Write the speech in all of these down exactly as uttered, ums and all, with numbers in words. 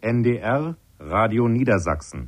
N D R, Radio Niedersachsen.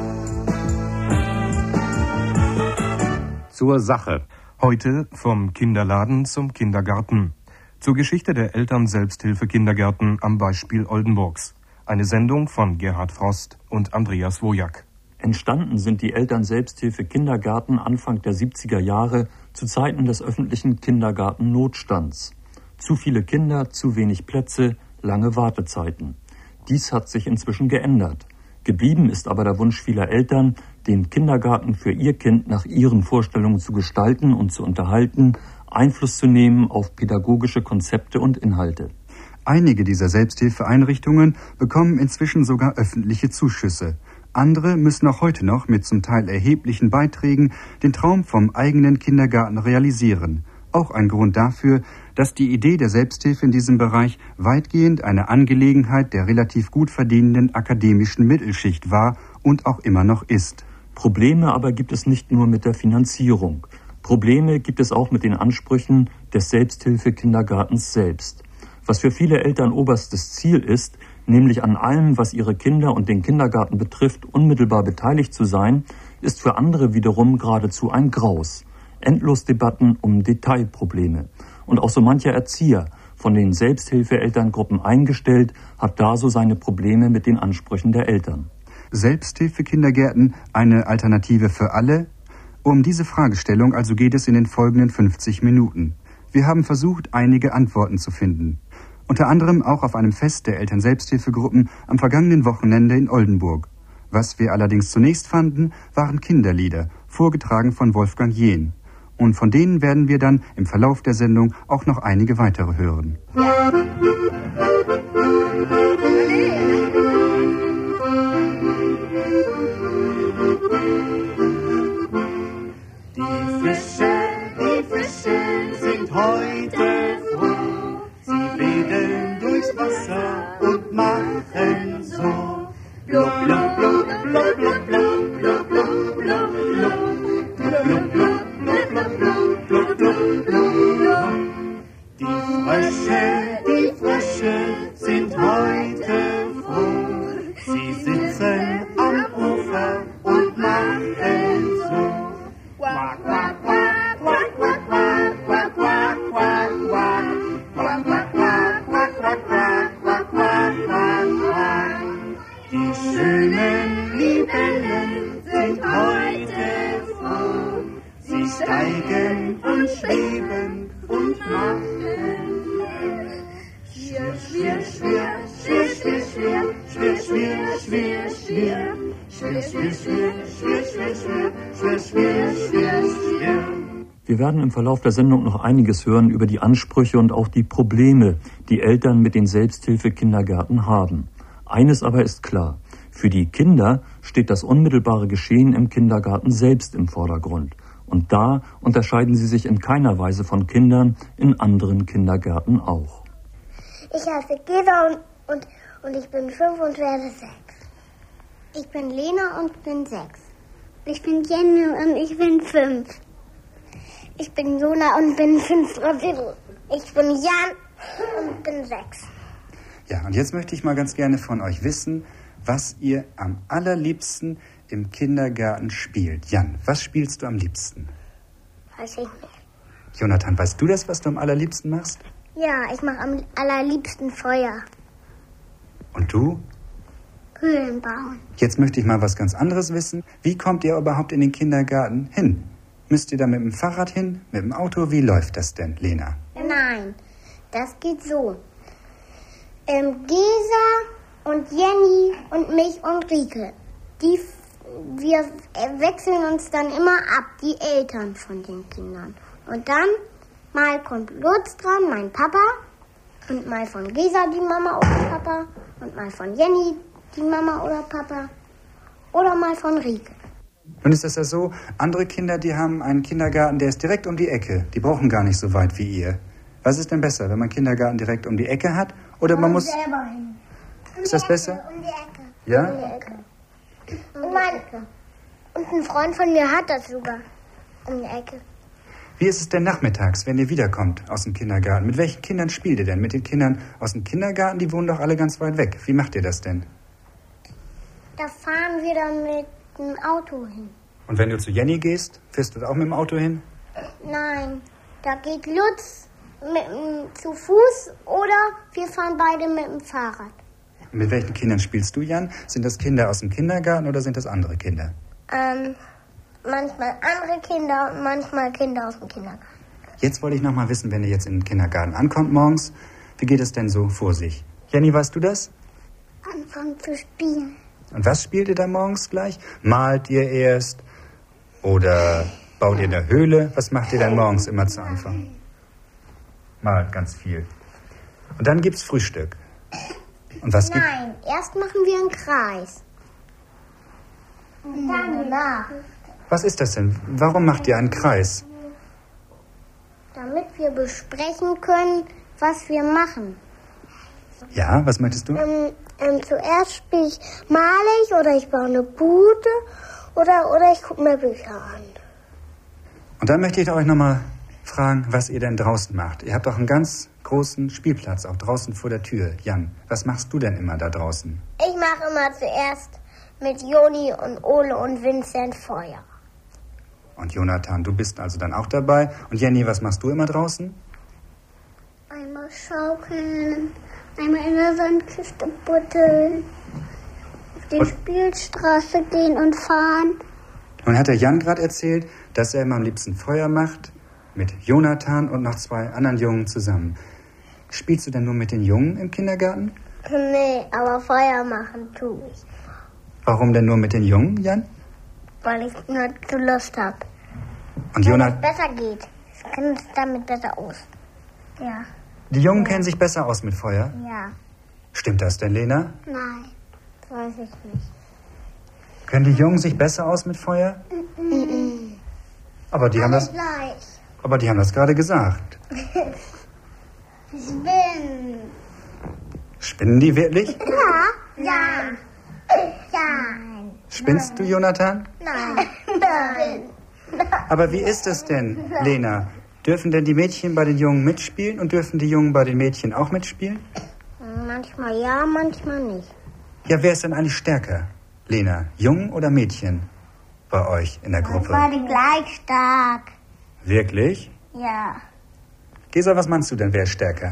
Zur Sache. Heute vom Kinderladen zum Kindergarten. Zur Geschichte der Eltern-Selbsthilfe-Kindergärten am Beispiel Oldenburgs. Eine Sendung von Gerhard Frost und Andreas Wojak. Entstanden sind die Eltern-Selbsthilfe-Kindergärten Anfang der siebziger Jahre zu Zeiten des öffentlichen Kindergartennotstands. Zu viele Kinder, zu wenig Plätze, lange Wartezeiten. Dies hat sich inzwischen geändert. Geblieben ist aber der Wunsch vieler Eltern, den Kindergarten für ihr Kind nach ihren Vorstellungen zu gestalten und zu unterhalten, Einfluss zu nehmen auf pädagogische Konzepte und Inhalte. Einige dieser Selbsthilfeeinrichtungen bekommen inzwischen sogar öffentliche Zuschüsse. Andere müssen auch heute noch mit zum Teil erheblichen Beiträgen den Traum vom eigenen Kindergarten realisieren. Auch ein Grund dafür, dass die Idee der Selbsthilfe in diesem Bereich weitgehend eine Angelegenheit der relativ gut verdienenden akademischen Mittelschicht war und auch immer noch ist. Probleme aber gibt es nicht nur mit der Finanzierung. Probleme gibt es auch mit den Ansprüchen des Selbsthilfe-Kindergartens selbst. Was für viele Eltern oberstes Ziel ist, nämlich an allem, was ihre Kinder und den Kindergarten betrifft, unmittelbar beteiligt zu sein, ist für andere wiederum geradezu ein Graus. Endlosdebatten um Detailprobleme. Und auch so mancher Erzieher, von den Selbsthilfe-Elterngruppen eingestellt, hat da so seine Probleme mit den Ansprüchen der Eltern. Selbsthilfe-Kindergärten eine Alternative für alle? Um diese Fragestellung also geht es in den folgenden fünfzig Minuten. Wir haben versucht, einige Antworten zu finden. Unter anderem auch auf einem Fest der Eltern-Selbsthilfegruppen am vergangenen Wochenende in Oldenburg. Was wir allerdings zunächst fanden, waren Kinderlieder, vorgetragen von Wolfgang Jehn. Und von denen werden wir dann im Verlauf der Sendung auch noch einige weitere hören. Die Fische, die Fische sind heute froh. Sie wedeln durchs Wasser und machen so. Blub, blub, blub, blub, blub, blub, blub, blub, blub, blub, blub, blub. Die Frösche, die Frösche sind heute froh. Sie sitzen am Ufer und machen so. Quack, quack, quack, quack, quack, quack, quack, quack, quack, quack, quack, quack, quack, quack, quack, quack, quack, quack. Die schönen Libellen sind heute froh. Sie steigen und schweben und machen schwer, schwer, schwer, schwer, schwer, schwer, schwer, schwer, schwer, schwer, schwer, schwer, schwer, schwer, schwer, schwer, schwer, schwer, schwer. Wir werden im Verlauf der Sendung noch einiges hören über die Ansprüche und auch die Probleme, die Eltern mit den Selbsthilfe-Kindergärten haben. Eines aber ist klar: Für die Kinder steht das unmittelbare Geschehen im Kindergarten selbst im Vordergrund. Und da unterscheiden sie sich in keiner Weise von Kindern in anderen Kindergärten auch. Ich heiße Gesa und, und, und ich bin fünf und werde sechs. Ich bin Lena und bin sechs. Ich bin Jenny und ich bin fünf. Ich bin Jona und bin fünf. Ich bin Jan und bin sechs. Ja, und jetzt möchte ich mal ganz gerne von euch wissen, was ihr am allerliebsten im Kindergarten spielt. Jan, was spielst du am liebsten? Weiß ich nicht. Jonathan, weißt du das, was du am allerliebsten machst? Ja, ich mache am allerliebsten Feuer. Und du? Höhlen bauen. Jetzt möchte ich mal was ganz anderes wissen. Wie kommt ihr überhaupt in den Kindergarten hin? Müsst ihr da mit dem Fahrrad hin, mit dem Auto? Wie läuft das denn, Lena? Nein, das geht so. Ähm, Gesa und Jenny und mich und Rike, die wir wechseln uns dann immer ab, die Eltern von den Kindern. Und dann mal kommt Lutz dran, mein Papa, und mal von Gesa die Mama oder Papa, und mal von Jenny die Mama oder Papa, oder mal von Rike. Nun ist es ja so, andere Kinder, die haben einen Kindergarten, der ist direkt um die Ecke. Die brauchen gar nicht so weit wie ihr. Was ist denn besser, wenn man Kindergarten direkt um die Ecke hat, oder man muss... selber hin. Ist das besser? Um die Ecke. Ja? Um die Ecke. Und, mein, und ein Freund von mir hat das sogar um die Ecke. Wie ist es denn nachmittags, wenn ihr wiederkommt aus dem Kindergarten? Mit welchen Kindern spielt ihr denn? Mit den Kindern aus dem Kindergarten? Die wohnen doch alle ganz weit weg. Wie macht ihr das denn? Da fahren wir dann mit dem Auto hin. Und wenn du zu Jenny gehst, fährst du da auch mit dem Auto hin? Nein, da geht Lutz mit, m, zu Fuß oder wir fahren beide mit dem Fahrrad. Mit welchen Kindern spielst du, Jan? Sind das Kinder aus dem Kindergarten oder sind das andere Kinder? Ähm, manchmal andere Kinder und manchmal Kinder aus dem Kindergarten. Jetzt wollte ich noch mal wissen, wenn ihr jetzt in den Kindergarten ankommt morgens, wie geht es denn so vor sich? Jenny, weißt du das? Anfangen zu spielen. Und was spielt ihr da morgens gleich? Malt ihr erst? Oder baut ihr in der Höhle? Was macht ihr dann morgens immer zu Anfang? Malt ganz viel. Und dann gibt's Frühstück. Und was gibt... Nein, erst machen wir einen Kreis. Und dann nach. Was ist das denn? Warum macht ihr einen Kreis? Damit wir besprechen können, was wir machen. Ja, was möchtest du? Ähm, ähm, zuerst spiele ich, male ich oder ich baue eine Bude oder, oder ich gucke mir Bücher an. Und dann möchte ich euch nochmal fragen, was ihr denn draußen macht. Ihr habt doch einen ganz großen Spielplatz, auch draußen vor der Tür. Jan, was machst du denn immer da draußen? Ich mache immer zuerst mit Joni und Ole und Vincent Feuer. Und Jonathan, du bist also dann auch dabei. Und Jenny, was machst du immer draußen? Einmal schaukeln, einmal in der Sandkiste buddeln, auf die und Spielstraße gehen und fahren. Nun hat der Jan gerade erzählt, dass er immer am liebsten Feuer macht mit Jonathan und noch zwei anderen Jungen zusammen. Spielst du denn nur mit den Jungen im Kindergarten? Nee, aber Feuer machen tue ich. Warum denn nur mit den Jungen, Jan? Weil ich nur zu Lust habe. Und Wenn Jonathan? es besser geht. Ich kenne es damit besser aus. Ja. Die Jungen kennen sich besser aus mit Feuer? Ja. Stimmt das denn, Lena? Nein, das weiß ich nicht. Können die Jungen sich besser aus mit Feuer? Mhm. Aber die haben das, gleich. aber die haben das gerade gesagt. Spinnen. Spinnen die wirklich? Ja. Ja. Ja. Spinnst du, Jonathan? Nein. Nein. Aber wie ist es denn, Lena? Dürfen denn die Mädchen bei den Jungen mitspielen und dürfen die Jungen bei den Mädchen auch mitspielen? Manchmal ja, manchmal nicht. Ja, wer ist denn eigentlich stärker? Lena, Jungen oder Mädchen bei euch in der Gruppe? Beide gleich stark. Wirklich? Ja. Gesa, was meinst du denn, wer ist stärker?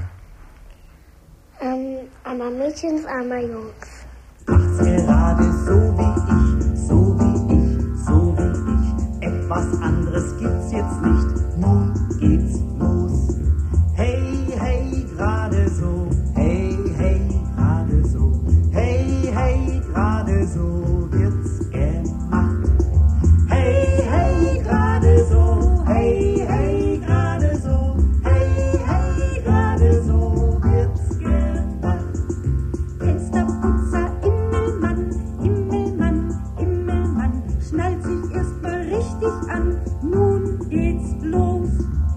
Ähm, einmal Mädchens, einmal Jungs. Macht's gerade so wie ich, so wie ich, so wie ich. Etwas anderes gibt's jetzt nicht, nun geht's los. Hey, hey, gerade so, hey, hey, gerade so, hey, hey, gerade so wird's gemacht. Hey, hey, gerade so, hey, hey, gerade so, hey, hey, gerade so wird's gemacht. Fensterputzer, Immelmann, Immelmann, Immelmann, schnallt sich erstmal richtig an, nun geht's los.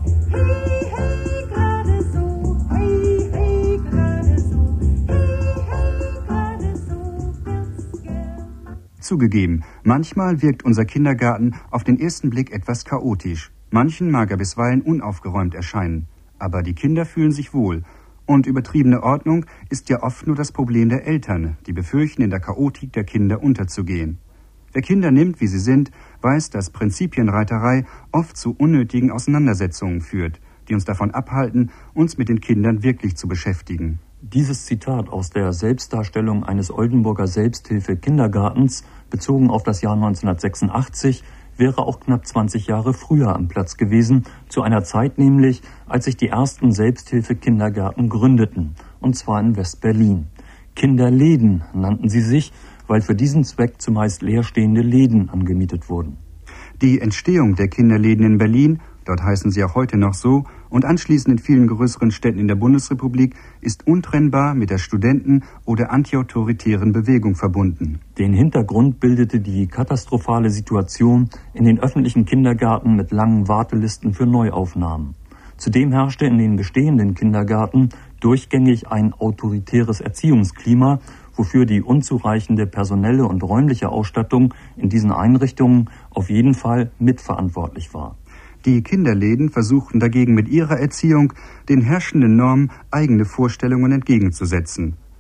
Hey, hey, gerade so, hey, hey, gerade so, hey, hey, gerade so wird's gemacht. Zugegeben, manchmal wirkt unser Kindergarten auf den ersten Blick etwas chaotisch. Manchen mag er bisweilen unaufgeräumt erscheinen. Aber die Kinder fühlen sich wohl. Und übertriebene Ordnung ist ja oft nur das Problem der Eltern, die befürchten, in der Chaotik der Kinder unterzugehen. Wer Kinder nimmt, wie sie sind, weiß, dass Prinzipienreiterei oft zu unnötigen Auseinandersetzungen führt, die uns davon abhalten, uns mit den Kindern wirklich zu beschäftigen. Dieses Zitat aus der Selbstdarstellung eines Oldenburger Selbsthilfe-Kindergartens, bezogen auf das Jahr neunzehnhundertsechsundachtzig, wäre auch knapp zwanzig Jahre früher am Platz gewesen, zu einer Zeit nämlich, als sich die ersten Selbsthilfe-Kindergärten gründeten, und zwar in West-Berlin. Kinderläden nannten sie sich, weil für diesen Zweck zumeist leerstehende Läden angemietet wurden. Die Entstehung der Kinderläden in Berlin, dort heißen sie auch heute noch so, und anschließend in vielen größeren Städten in der Bundesrepublik, ist untrennbar mit der Studenten- oder antiautoritären Bewegung verbunden. Den Hintergrund bildete die katastrophale Situation in den öffentlichen Kindergärten mit langen Wartelisten für Neuaufnahmen. Zudem herrschte in den bestehenden Kindergärten durchgängig ein autoritäres Erziehungsklima, wofür die unzureichende personelle und räumliche Ausstattung in diesen Einrichtungen auf jeden Fall mitverantwortlich war. Die Kinderläden versuchten dagegen mit ihrer Erziehung den herrschenden Normen eigene Vorstellungen entgegenzusetzen.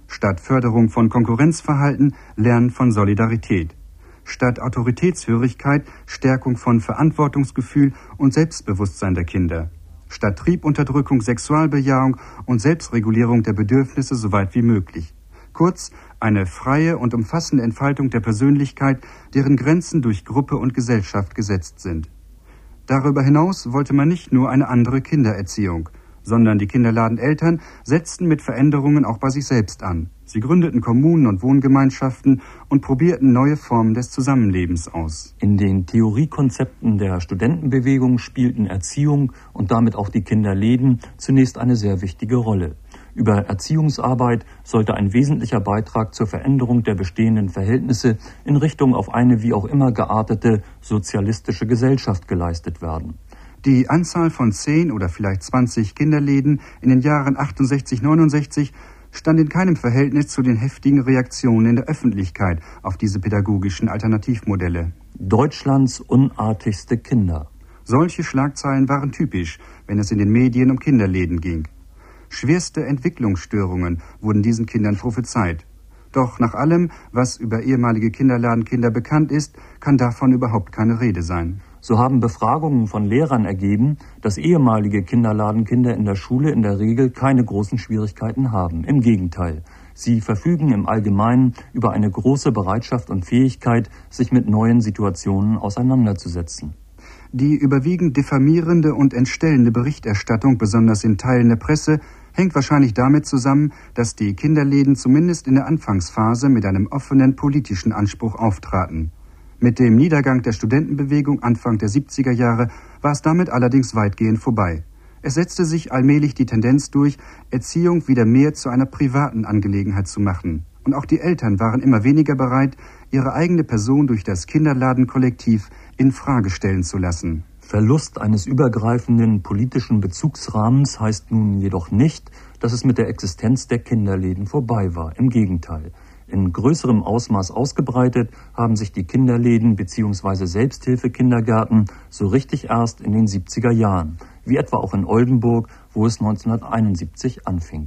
Statt Förderung von Konkurrenzverhalten, Lernen von Solidarität. Statt Autoritätshörigkeit, Stärkung von Verantwortungsgefühl und Selbstbewusstsein der Kinder. Statt Triebunterdrückung, Sexualbejahung und Selbstregulierung der Bedürfnisse so weit wie möglich. Kurz, eine freie und umfassende Entfaltung der Persönlichkeit, deren Grenzen durch Gruppe und Gesellschaft gesetzt sind. Darüber hinaus wollte man nicht nur eine andere Kindererziehung, sondern die Kinderladeneltern setzten mit Veränderungen auch bei sich selbst an. Sie gründeten Kommunen und Wohngemeinschaften und probierten neue Formen des Zusammenlebens aus. In den Theoriekonzepten der Studentenbewegung spielten Erziehung und damit auch die Kinderläden zunächst eine sehr wichtige Rolle. Über Erziehungsarbeit sollte ein wesentlicher Beitrag zur Veränderung der bestehenden Verhältnisse in Richtung auf eine wie auch immer geartete sozialistische Gesellschaft geleistet werden. Die Anzahl von zehn oder vielleicht zwanzig Kinderläden in den Jahren achtundsechzig, neunundsechzig stand in keinem Verhältnis zu den heftigen Reaktionen in der Öffentlichkeit auf diese pädagogischen Alternativmodelle. Deutschlands unartigste Kinder. Solche Schlagzeilen waren typisch, wenn es in den Medien um Kinderläden ging. Schwerste Entwicklungsstörungen wurden diesen Kindern prophezeit. Doch nach allem, was über ehemalige Kinderladenkinder bekannt ist, kann davon überhaupt keine Rede sein. So haben Befragungen von Lehrern ergeben, dass ehemalige Kinderladenkinder in der Schule in der Regel keine großen Schwierigkeiten haben. Im Gegenteil, sie verfügen im Allgemeinen über eine große Bereitschaft und Fähigkeit, sich mit neuen Situationen auseinanderzusetzen. Die überwiegend diffamierende und entstellende Berichterstattung, besonders in Teilen der Presse, hängt wahrscheinlich damit zusammen, dass die Kinderläden zumindest in der Anfangsphase mit einem offenen politischen Anspruch auftraten. Mit dem Niedergang der Studentenbewegung Anfang der siebziger Jahre war es damit allerdings weitgehend vorbei. Es setzte sich allmählich die Tendenz durch, Erziehung wieder mehr zu einer privaten Angelegenheit zu machen. Und auch die Eltern waren immer weniger bereit, ihre eigene Person durch das Kinderladenkollektiv in Frage stellen zu lassen. Verlust eines übergreifenden politischen Bezugsrahmens heißt nun jedoch nicht, dass es mit der Existenz der Kinderläden vorbei war. Im Gegenteil. In größerem Ausmaß ausgebreitet haben sich die Kinderläden bzw. Selbsthilfekindergärten so richtig erst in den siebziger Jahren, wie etwa auch in Oldenburg, wo es neunzehnhunderteinundsiebzig anfing.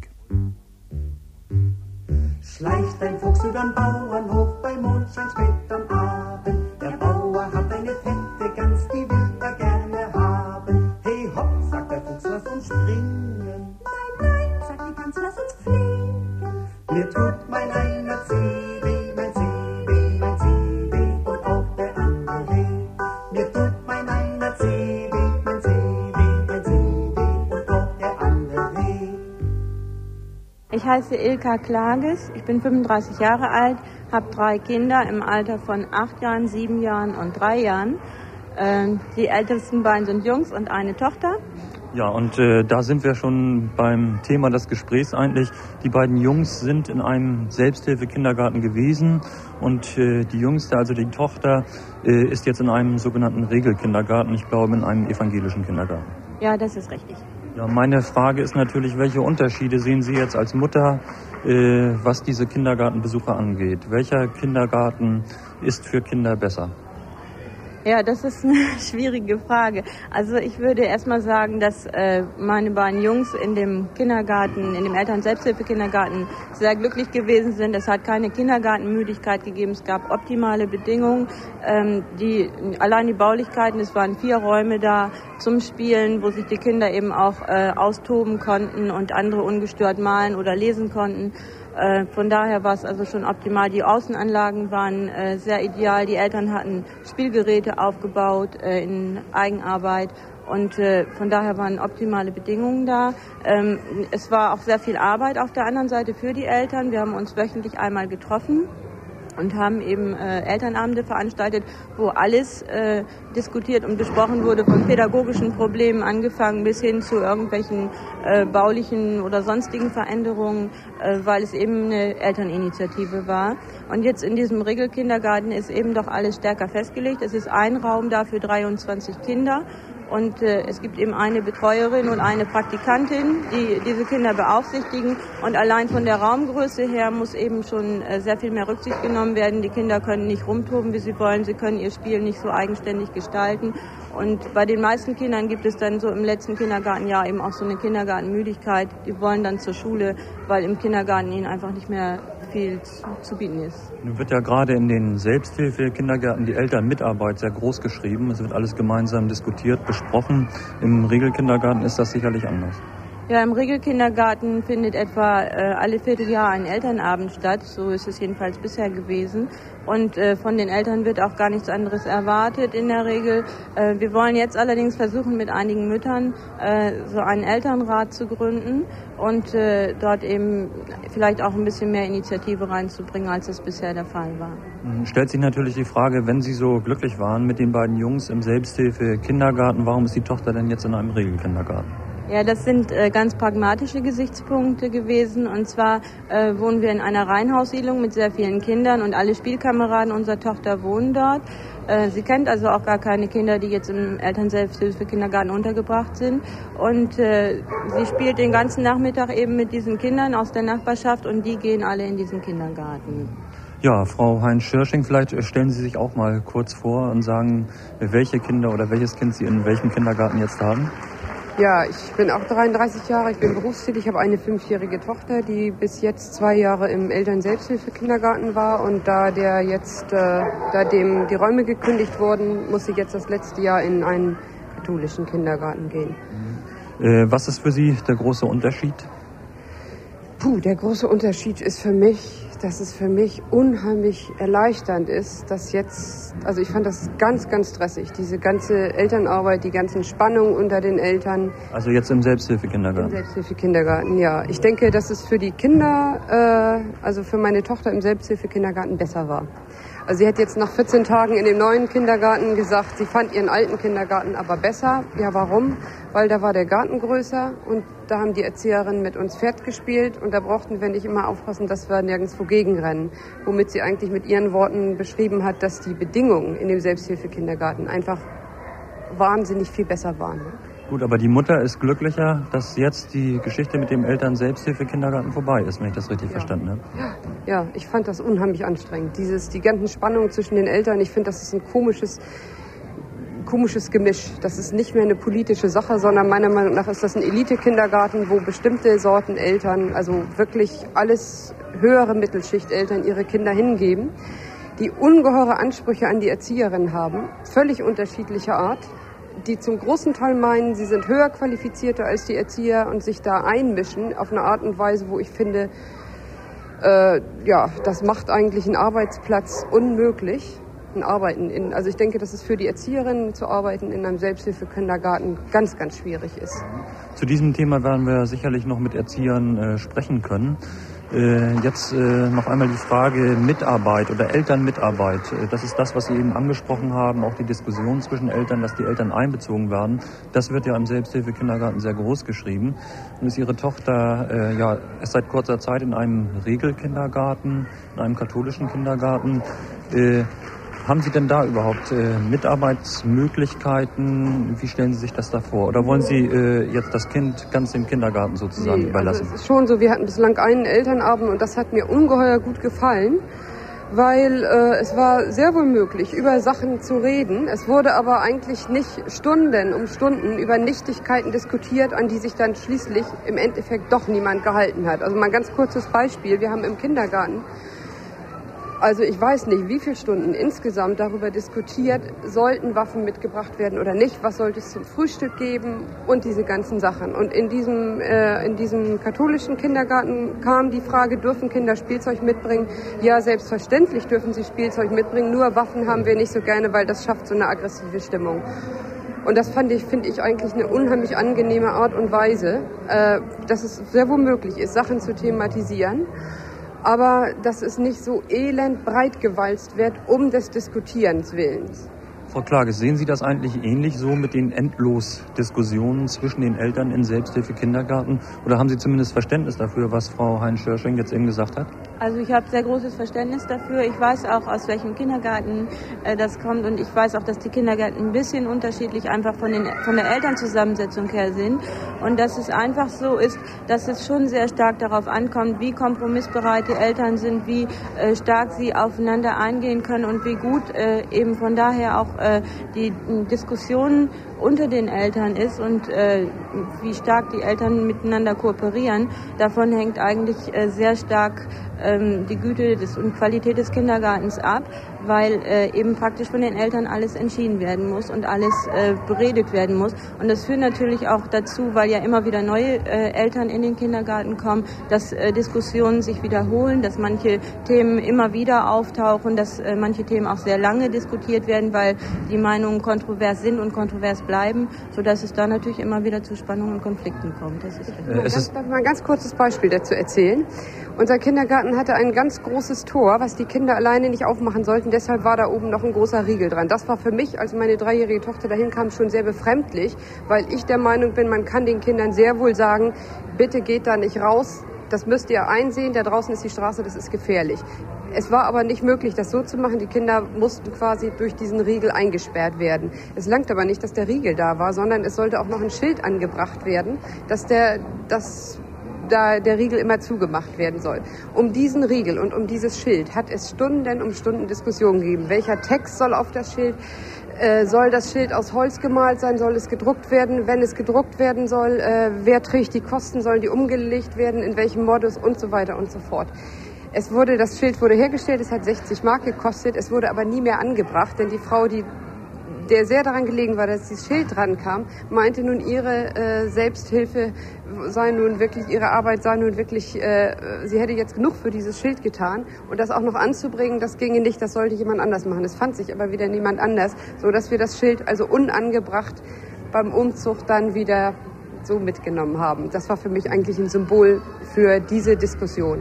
Schleicht ein Fuchs übern Bauernhof bei Mondschein spät am Abend. Der Bauer hat eine fette Gans, die will er gerne haben. Hey hopp, sagt der Fuchs, lass uns springen. Nein, nein, sagt die Gans, lass uns fliegen. Mir tut mein einer Zeh weh, mein Zeh weh, mein Zeh weh und auch der andere weh. Mir tut mein einer Zeh weh, mein Zeh weh, mein Zeh weh und auch der andere weh. Ich heiße Ilka Klages, ich bin fünfunddreißig Jahre alt, habe drei Kinder im Alter von acht Jahren, sieben Jahren und drei Jahren. Ähm, die ältesten beiden sind Jungs und eine Tochter. Ja, und äh, da sind wir schon beim Thema des Gesprächs eigentlich. Die beiden Jungs sind in einem Selbsthilfekindergarten gewesen und äh, die Jüngste, also die Tochter, äh, ist jetzt in einem sogenannten Regelkindergarten, ich glaube in einem evangelischen Kindergarten. Ja, das ist richtig. Ja, meine Frage ist natürlich, welche Unterschiede sehen Sie jetzt als Mutter, äh, was diese Kindergartenbesucher angeht? Welcher Kindergarten ist für Kinder besser? Ja, das ist eine schwierige Frage. Also ich würde erstmal sagen, dass äh, meine beiden Jungs in dem Kindergarten, in dem Eltern-Selbsthilfe-Kindergarten sehr glücklich gewesen sind. Es hat keine Kindergartenmüdigkeit gegeben, es gab optimale Bedingungen. Ähm, die, allein die Baulichkeiten, es waren vier Räume da zum Spielen, wo sich die Kinder eben auch äh, austoben konnten und andere ungestört malen oder lesen konnten. Äh, von daher war es also schon optimal. Die Außenanlagen waren äh, sehr ideal. Die Eltern hatten Spielgeräte aufgebaut äh, in Eigenarbeit und äh, von daher waren optimale Bedingungen da. Ähm, es war auch sehr viel Arbeit auf der anderen Seite für die Eltern. Wir haben uns wöchentlich einmal getroffen und haben eben äh, Elternabende veranstaltet, wo alles äh, diskutiert und besprochen wurde, von pädagogischen Problemen angefangen bis hin zu irgendwelchen äh, baulichen oder sonstigen Veränderungen, äh, weil es eben eine Elterninitiative war. Und jetzt in diesem Regelkindergarten ist eben doch alles stärker festgelegt. Es ist ein Raum da für dreiundzwanzig Kinder Und äh, es gibt eben eine Betreuerin und eine Praktikantin, die diese Kinder beaufsichtigen. Und allein von der Raumgröße her muss eben schon äh, sehr viel mehr Rücksicht genommen werden. Die Kinder können nicht rumtoben, wie sie wollen. Sie können ihr Spiel nicht so eigenständig gestalten. Und bei den meisten Kindern gibt es dann so im letzten Kindergartenjahr eben auch so eine Kindergartenmüdigkeit. Die wollen dann zur Schule, weil im Kindergarten ihnen einfach nicht mehr viel zu, zu bieten ist. Nun wird ja gerade in den Selbsthilfe-Kindergärten die Elternmitarbeit sehr groß geschrieben. Es wird alles gemeinsam diskutiert, besprochen. Im Regelkindergarten ist das sicherlich anders. Ja, im Regelkindergarten findet etwa äh, alle Vierteljahr ein Elternabend statt. So ist es jedenfalls bisher gewesen. Und äh, von den Eltern wird auch gar nichts anderes erwartet in der Regel. Äh, wir wollen jetzt allerdings versuchen, mit einigen Müttern äh, so einen Elternrat zu gründen und äh, dort eben vielleicht auch ein bisschen mehr Initiative reinzubringen, als es bisher der Fall war. Stellt sich natürlich die Frage, wenn Sie so glücklich waren mit den beiden Jungs im Selbsthilfe-Kindergarten, warum ist die Tochter denn jetzt in einem Regelkindergarten? Ja, das sind äh, ganz pragmatische Gesichtspunkte gewesen. Und zwar äh, wohnen wir in einer Reihenhaussiedlung mit sehr vielen Kindern und alle Spielkameraden unserer Tochter wohnen dort. Äh, sie kennt also auch gar keine Kinder, die jetzt im Elternselbsthilfe-Kindergarten untergebracht sind. Und äh, sie spielt den ganzen Nachmittag eben mit diesen Kindern aus der Nachbarschaft und die gehen alle in diesen Kindergarten. Ja, Frau Hein-Schirsching, vielleicht stellen Sie sich auch mal kurz vor und sagen, welche Kinder oder welches Kind Sie in welchem Kindergarten jetzt haben. Ja, ich bin auch dreiunddreißig Jahre, ich bin berufstätig, ich habe eine fünfjährige Tochter, die bis jetzt zwei Jahre im Elternselbsthilfe-Kindergarten war und da der jetzt, äh, da dem die Räume gekündigt wurden, muss sie jetzt das letzte Jahr in einen katholischen Kindergarten gehen. Äh, was ist für Sie der große Unterschied? Puh, der große Unterschied ist für mich, dass es für mich unheimlich erleichternd ist, dass jetzt, also ich fand das ganz, ganz stressig, diese ganze Elternarbeit, die ganzen Spannungen unter den Eltern. Also jetzt im Selbsthilfekindergarten? Im Selbsthilfekindergarten, ja. Ich denke, dass es für die Kinder, äh, also für meine Tochter im Selbsthilfekindergarten besser war. Also sie hat jetzt nach vierzehn Tagen in dem neuen Kindergarten gesagt, sie fand ihren alten Kindergarten aber besser. Ja, warum? Weil da war der Garten größer und da haben die Erzieherinnen mit uns Pferd gespielt und da brauchten wir nicht immer aufpassen, dass wir nirgendwo gegenrennen. Womit sie eigentlich mit ihren Worten beschrieben hat, dass die Bedingungen in dem Selbsthilfekindergarten einfach wahnsinnig viel besser waren. Gut, aber die Mutter ist glücklicher, dass jetzt die Geschichte mit dem Eltern-Selbsthilfe-Kindergarten vorbei ist, wenn ich das richtig ja. verstanden habe. Ja. ja, ich fand das unheimlich anstrengend. Dieses, die ganzen Spannungen zwischen den Eltern, ich finde, das ist ein komisches, komisches Gemisch. Das ist nicht mehr eine politische Sache, sondern meiner Meinung nach ist das ein Elite-Kindergarten, wo bestimmte Sorten Eltern, also wirklich alles höhere Mittelschicht-Eltern ihre Kinder hingeben, die ungeheure Ansprüche an die Erzieherinnen haben, völlig unterschiedlicher Art, die zum großen Teil meinen, sie sind höher qualifizierter als die Erzieher und sich da einmischen auf eine Art und Weise, wo ich finde, äh, ja, das macht eigentlich einen Arbeitsplatz unmöglich. Ein Arbeiten in, also ich denke, dass es für die Erzieherinnen zu arbeiten in einem Selbsthilfekindergarten ganz, ganz schwierig ist. Zu diesem Thema werden wir sicherlich noch mit Erziehern äh, sprechen können. Äh, jetzt äh, noch einmal die Frage Mitarbeit oder Elternmitarbeit. Das ist das, was Sie eben angesprochen haben, auch die Diskussion zwischen Eltern, dass die Eltern einbezogen werden. Das wird ja im Selbsthilfekindergarten sehr groß geschrieben. Und ist Ihre Tochter äh, ja erst seit kurzer Zeit in einem Regelkindergarten, in einem katholischen Kindergarten. Äh, Haben Sie denn da überhaupt äh, Mitarbeitsmöglichkeiten? Wie stellen Sie sich das da vor? Oder wollen Sie äh, jetzt das Kind ganz dem Kindergarten sozusagen nee, überlassen? Also es ist schon so, wir hatten bislang einen Elternabend und das hat mir ungeheuer gut gefallen, weil äh, es war sehr wohl möglich, über Sachen zu reden. Es wurde aber eigentlich nicht Stunden um Stunden über Nichtigkeiten diskutiert, an die sich dann schließlich im Endeffekt doch niemand gehalten hat. Also mal ein ganz kurzes Beispiel. Wir haben im Kindergarten, also ich weiß nicht, wie viele Stunden insgesamt darüber diskutiert, sollten Waffen mitgebracht werden oder nicht, was sollte es zum Frühstück geben und diese ganzen Sachen. Und in diesem, äh, in diesem katholischen Kindergarten kam die Frage, dürfen Kinder Spielzeug mitbringen? Ja, selbstverständlich dürfen sie Spielzeug mitbringen, nur Waffen haben wir nicht so gerne, weil das schafft so eine aggressive Stimmung. Und das fand ich, finde ich eigentlich eine unheimlich angenehme Art und Weise, äh, dass es sehr wohl möglich ist, Sachen zu thematisieren. Aber dass es nicht so elend breit gewalzt wird, um des Diskutierens Willens. Frau Klages, sehen Sie das eigentlich ähnlich so mit den Endlos-Diskussionen zwischen den Eltern in Selbsthilfe-Kindergarten? Oder haben Sie zumindest Verständnis dafür, was Frau Hein-Schirsching jetzt eben gesagt hat? Also ich habe sehr großes Verständnis dafür. Ich weiß auch, aus welchem Kindergarten äh, das kommt und ich weiß auch, dass die Kindergärten ein bisschen unterschiedlich einfach von, den, von der Elternzusammensetzung her sind und dass es einfach so ist, dass es schon sehr stark darauf ankommt, wie kompromissbereit die Eltern sind, wie äh, stark sie aufeinander eingehen können und wie gut äh, eben von daher auch äh, die Diskussion unter den Eltern ist und äh, wie stark die Eltern miteinander kooperieren. Davon hängt eigentlich äh, sehr stark ähm, die Güte des, und Qualität des Kindergartens ab, weil äh, eben praktisch von den Eltern alles entschieden werden muss und alles äh, beredet werden muss. Und das führt natürlich auch dazu, weil ja immer wieder neue äh, Eltern in den Kindergarten kommen, dass äh, Diskussionen sich wiederholen, dass manche Themen immer wieder auftauchen, dass äh, manche Themen auch sehr lange diskutiert werden, weil die Meinungen kontrovers sind und kontrovers bleiben, sodass es da natürlich immer wieder zu Spannungen und Konflikten kommt. Das ist äh, es ist Darf ich mal ein ganz kurzes Beispiel dazu erzählen? Unser Kindergarten hatte ein ganz großes Tor, was die Kinder alleine nicht aufmachen sollten. Deshalb war da oben noch ein großer Riegel dran. Das war für mich, als meine dreijährige Tochter dahin kam, schon sehr befremdlich, weil ich der Meinung bin, man kann den Kindern sehr wohl sagen, bitte geht da nicht raus, das müsst ihr einsehen, da draußen ist die Straße, das ist gefährlich. Es war aber nicht möglich, das so zu machen. Die Kinder mussten quasi durch diesen Riegel eingesperrt werden. Es langt aber nicht, dass der Riegel da war, sondern es sollte auch noch ein Schild angebracht werden, dass der, dass da der Riegel immer zugemacht werden soll. Um diesen Riegel und um dieses Schild hat es Stunden um Stunden Diskussionen gegeben. Welcher Text soll auf das Schild? Äh, soll das Schild aus Holz gemalt sein? Soll es gedruckt werden? Wenn es gedruckt werden soll, äh, wer trägt die Kosten? Sollen die umgelegt werden? In welchem Modus? Und so weiter und so fort. Es wurde, das Schild wurde hergestellt, es hat sechzig Mark gekostet, es wurde aber nie mehr angebracht, denn die Frau, die der sehr daran gelegen war, dass dieses Schild dran kam, meinte nun, ihre äh, Selbsthilfe sei nun wirklich, ihre Arbeit sei nun wirklich, äh, sie hätte jetzt genug für dieses Schild getan und das auch noch anzubringen, das ginge nicht, das sollte jemand anders machen. Es fand sich aber wieder niemand anders, so dass wir das Schild also unangebracht beim Umzug dann wieder so mitgenommen haben. Das war für mich eigentlich ein Symbol für diese Diskussion.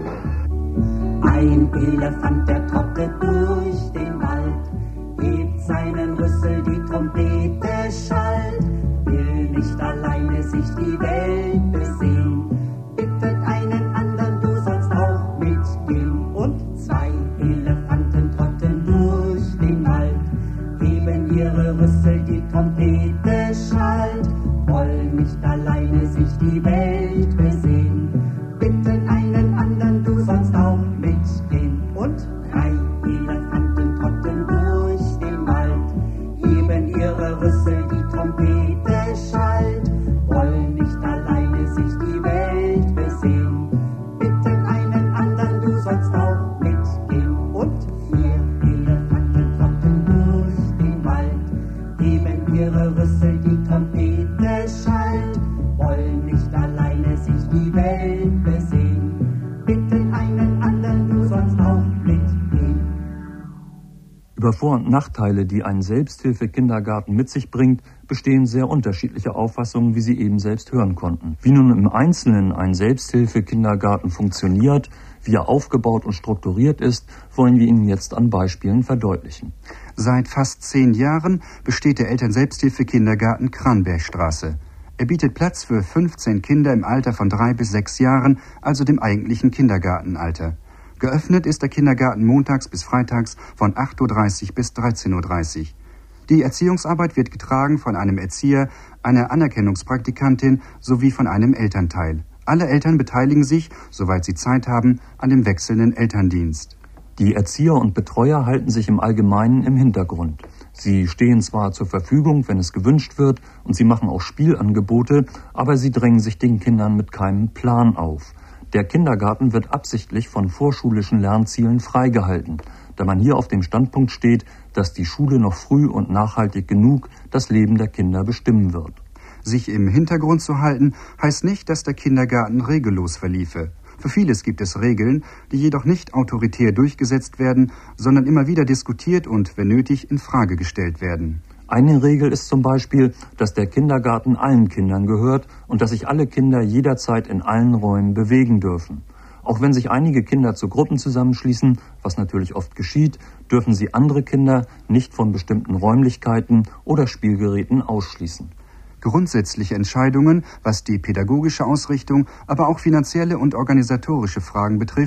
Ein Elefant, der trottet durch den Wald, hebt seinen Rüssel, die Trompete schallt, will nicht alleine sich die Welt besehen, bittet einen anderen, du sollst auch mitgehen. Und zwei Elefanten trotten durch den Wald, heben ihre Rüssel, die Trompete schallt, wollen nicht alleine sich die Welt besehen, bitten einen anderen, du sollst auch mitgehen. Und drei Elefanten trotten durch den Wald, heben ihre Rüssel, die Trompete schallt, wollen nicht alleine sich die Welt besehen, bitten einen anderen, du sollst auch mitgehen. Und vier Elefanten trotten durch den Wald, heben ihre Rüssel, die Trompete schallt, wollen nicht alleine sich die Welt besehen, bitten einen anderen, du sollst auch mitgehen. Über Vor- und Nachteile, die ein Selbsthilfe-Kindergarten mit sich bringt, bestehen sehr unterschiedliche Auffassungen, wie Sie eben selbst hören konnten. Wie nun im Einzelnen ein Selbsthilfe-Kindergarten funktioniert, wie er aufgebaut und strukturiert ist, wollen wir Ihnen jetzt an Beispielen verdeutlichen. Seit fast zehn Jahren besteht der Eltern-Selbsthilfe-Kindergarten Kranbergstraße. Er bietet Platz für fünfzehn Kinder im Alter von drei bis sechs Jahren, also dem eigentlichen Kindergartenalter. Geöffnet ist der Kindergarten montags bis freitags von acht Uhr dreißig bis dreizehn Uhr dreißig. Die Erziehungsarbeit wird getragen von einem Erzieher, einer Anerkennungspraktikantin sowie von einem Elternteil. Alle Eltern beteiligen sich, soweit sie Zeit haben, an dem wechselnden Elterndienst. Die Erzieher und Betreuer halten sich im Allgemeinen im Hintergrund. Sie stehen zwar zur Verfügung, wenn es gewünscht wird, und sie machen auch Spielangebote, aber sie drängen sich den Kindern mit keinem Plan auf. Der Kindergarten wird absichtlich von vorschulischen Lernzielen freigehalten, da man hier auf dem Standpunkt steht, dass die Schule noch früh und nachhaltig genug das Leben der Kinder bestimmen wird. Sich im Hintergrund zu halten, heißt nicht, dass der Kindergarten regellos verliefe. Für vieles gibt es Regeln, die jedoch nicht autoritär durchgesetzt werden, sondern immer wieder diskutiert und, wenn nötig, in Frage gestellt werden. Eine Regel ist zum Beispiel, dass der Kindergarten allen Kindern gehört und dass sich alle Kinder jederzeit in allen Räumen bewegen dürfen. Auch wenn sich einige Kinder zu Gruppen zusammenschließen, was natürlich oft geschieht, dürfen sie andere Kinder nicht von bestimmten Räumlichkeiten oder Spielgeräten ausschließen. Grundsätzliche Entscheidungen, was die pädagogische Ausrichtung, aber auch finanzielle und organisatorische Fragen betrifft,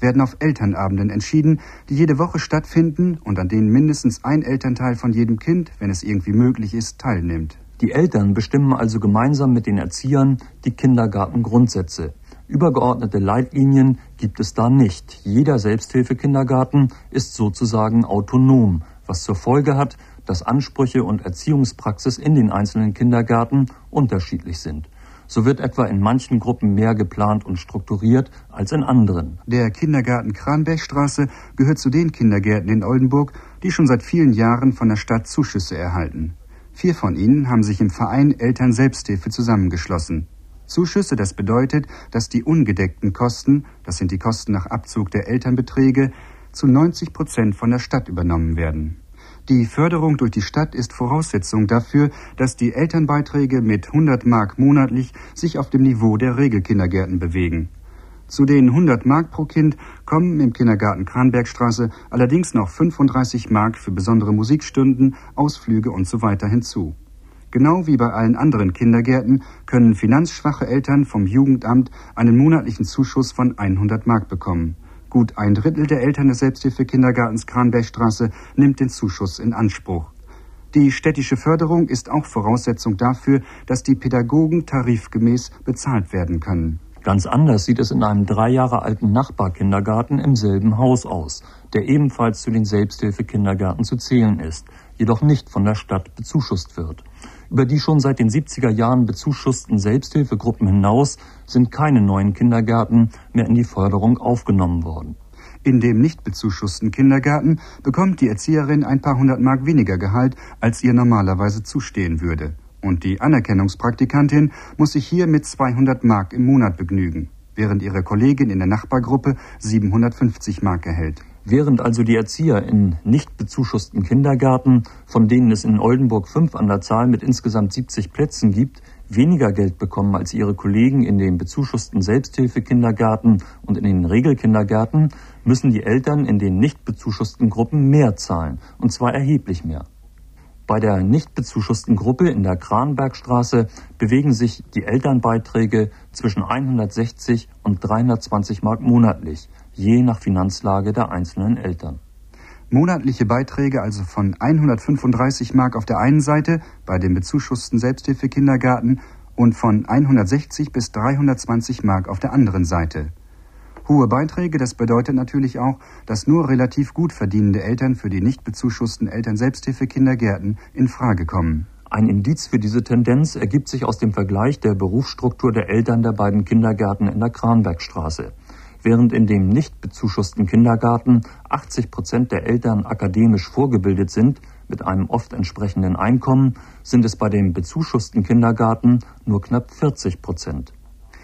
werden auf Elternabenden entschieden, die jede Woche stattfinden und an denen mindestens ein Elternteil von jedem Kind, wenn es irgendwie möglich ist, teilnimmt. Die Eltern bestimmen also gemeinsam mit den Erziehern die Kindergartengrundsätze. Übergeordnete Leitlinien gibt es da nicht. Jeder Selbsthilfekindergarten ist sozusagen autonom, was zur Folge hat, dass Ansprüche und Erziehungspraxis in den einzelnen Kindergärten unterschiedlich sind. So wird etwa in manchen Gruppen mehr geplant und strukturiert als in anderen. Der Kindergarten Kranbergstraße gehört zu den Kindergärten in Oldenburg, die schon seit vielen Jahren von der Stadt Zuschüsse erhalten. Vier von ihnen haben sich im Verein Eltern Selbsthilfe zusammengeschlossen. Zuschüsse, das bedeutet, dass die ungedeckten Kosten, das sind die Kosten nach Abzug der Elternbeträge, zu neunzig Prozent von der Stadt übernommen werden. Die Förderung durch die Stadt ist Voraussetzung dafür, dass die Elternbeiträge mit hundert Mark monatlich sich auf dem Niveau der Regelkindergärten bewegen. Zu den hundert Mark pro Kind kommen im Kindergarten Kranbergstraße allerdings noch fünfunddreißig Mark für besondere Musikstunden, Ausflüge und so weiter hinzu. Genau wie bei allen anderen Kindergärten können finanzschwache Eltern vom Jugendamt einen monatlichen Zuschuss von hundert Mark bekommen. Gut ein Drittel der Eltern des Selbsthilfekindergartens Kranbergstraße nimmt den Zuschuss in Anspruch. Die städtische Förderung ist auch Voraussetzung dafür, dass die Pädagogen tarifgemäß bezahlt werden können. Ganz anders sieht es in einem drei Jahre alten Nachbarkindergarten im selben Haus aus, der ebenfalls zu den Selbsthilfekindergärten zu zählen ist, jedoch nicht von der Stadt bezuschusst wird. Über die schon seit den siebziger Jahren bezuschussten Selbsthilfegruppen hinaus sind keine neuen Kindergärten mehr in die Förderung aufgenommen worden. In dem nicht bezuschussten Kindergarten bekommt die Erzieherin ein paar hundert Mark weniger Gehalt, als ihr normalerweise zustehen würde. Und die Anerkennungspraktikantin muss sich hier mit zweihundert Mark im Monat begnügen, während ihre Kollegin in der Nachbargruppe siebenhundertfünfzig Mark erhält. Während also die Erzieher in nicht bezuschussten Kindergärten, von denen es in Oldenburg fünf an der Zahl mit insgesamt siebzig Plätzen gibt, weniger Geld bekommen als ihre Kollegen in den bezuschussten Selbsthilfekindergärten und in den Regelkindergärten, müssen die Eltern in den nicht bezuschussten Gruppen mehr zahlen, und zwar erheblich mehr. Bei der nicht bezuschussten Gruppe in der Kranbergstraße bewegen sich die Elternbeiträge zwischen hundertsechzig und dreihundertzwanzig Mark monatlich, je nach Finanzlage der einzelnen Eltern. Monatliche Beiträge also von hundertfünfunddreißig Mark auf der einen Seite bei dem bezuschussten Selbsthilfekindergarten und von hundertsechzig bis dreihundertzwanzig Mark auf der anderen Seite. Hohe Beiträge, das bedeutet natürlich auch, dass nur relativ gut verdienende Eltern für die nicht bezuschussten Eltern-Selbsthilfe-Kindergärten in Frage kommen. Ein Indiz für diese Tendenz ergibt sich aus dem Vergleich der Berufsstruktur der Eltern der beiden Kindergärten in der Kranbergstraße. Während in dem nicht bezuschussten Kindergarten achtzig Prozent der Eltern akademisch vorgebildet sind, mit einem oft entsprechenden Einkommen, sind es bei dem bezuschussten Kindergarten nur knapp vierzig Prozent.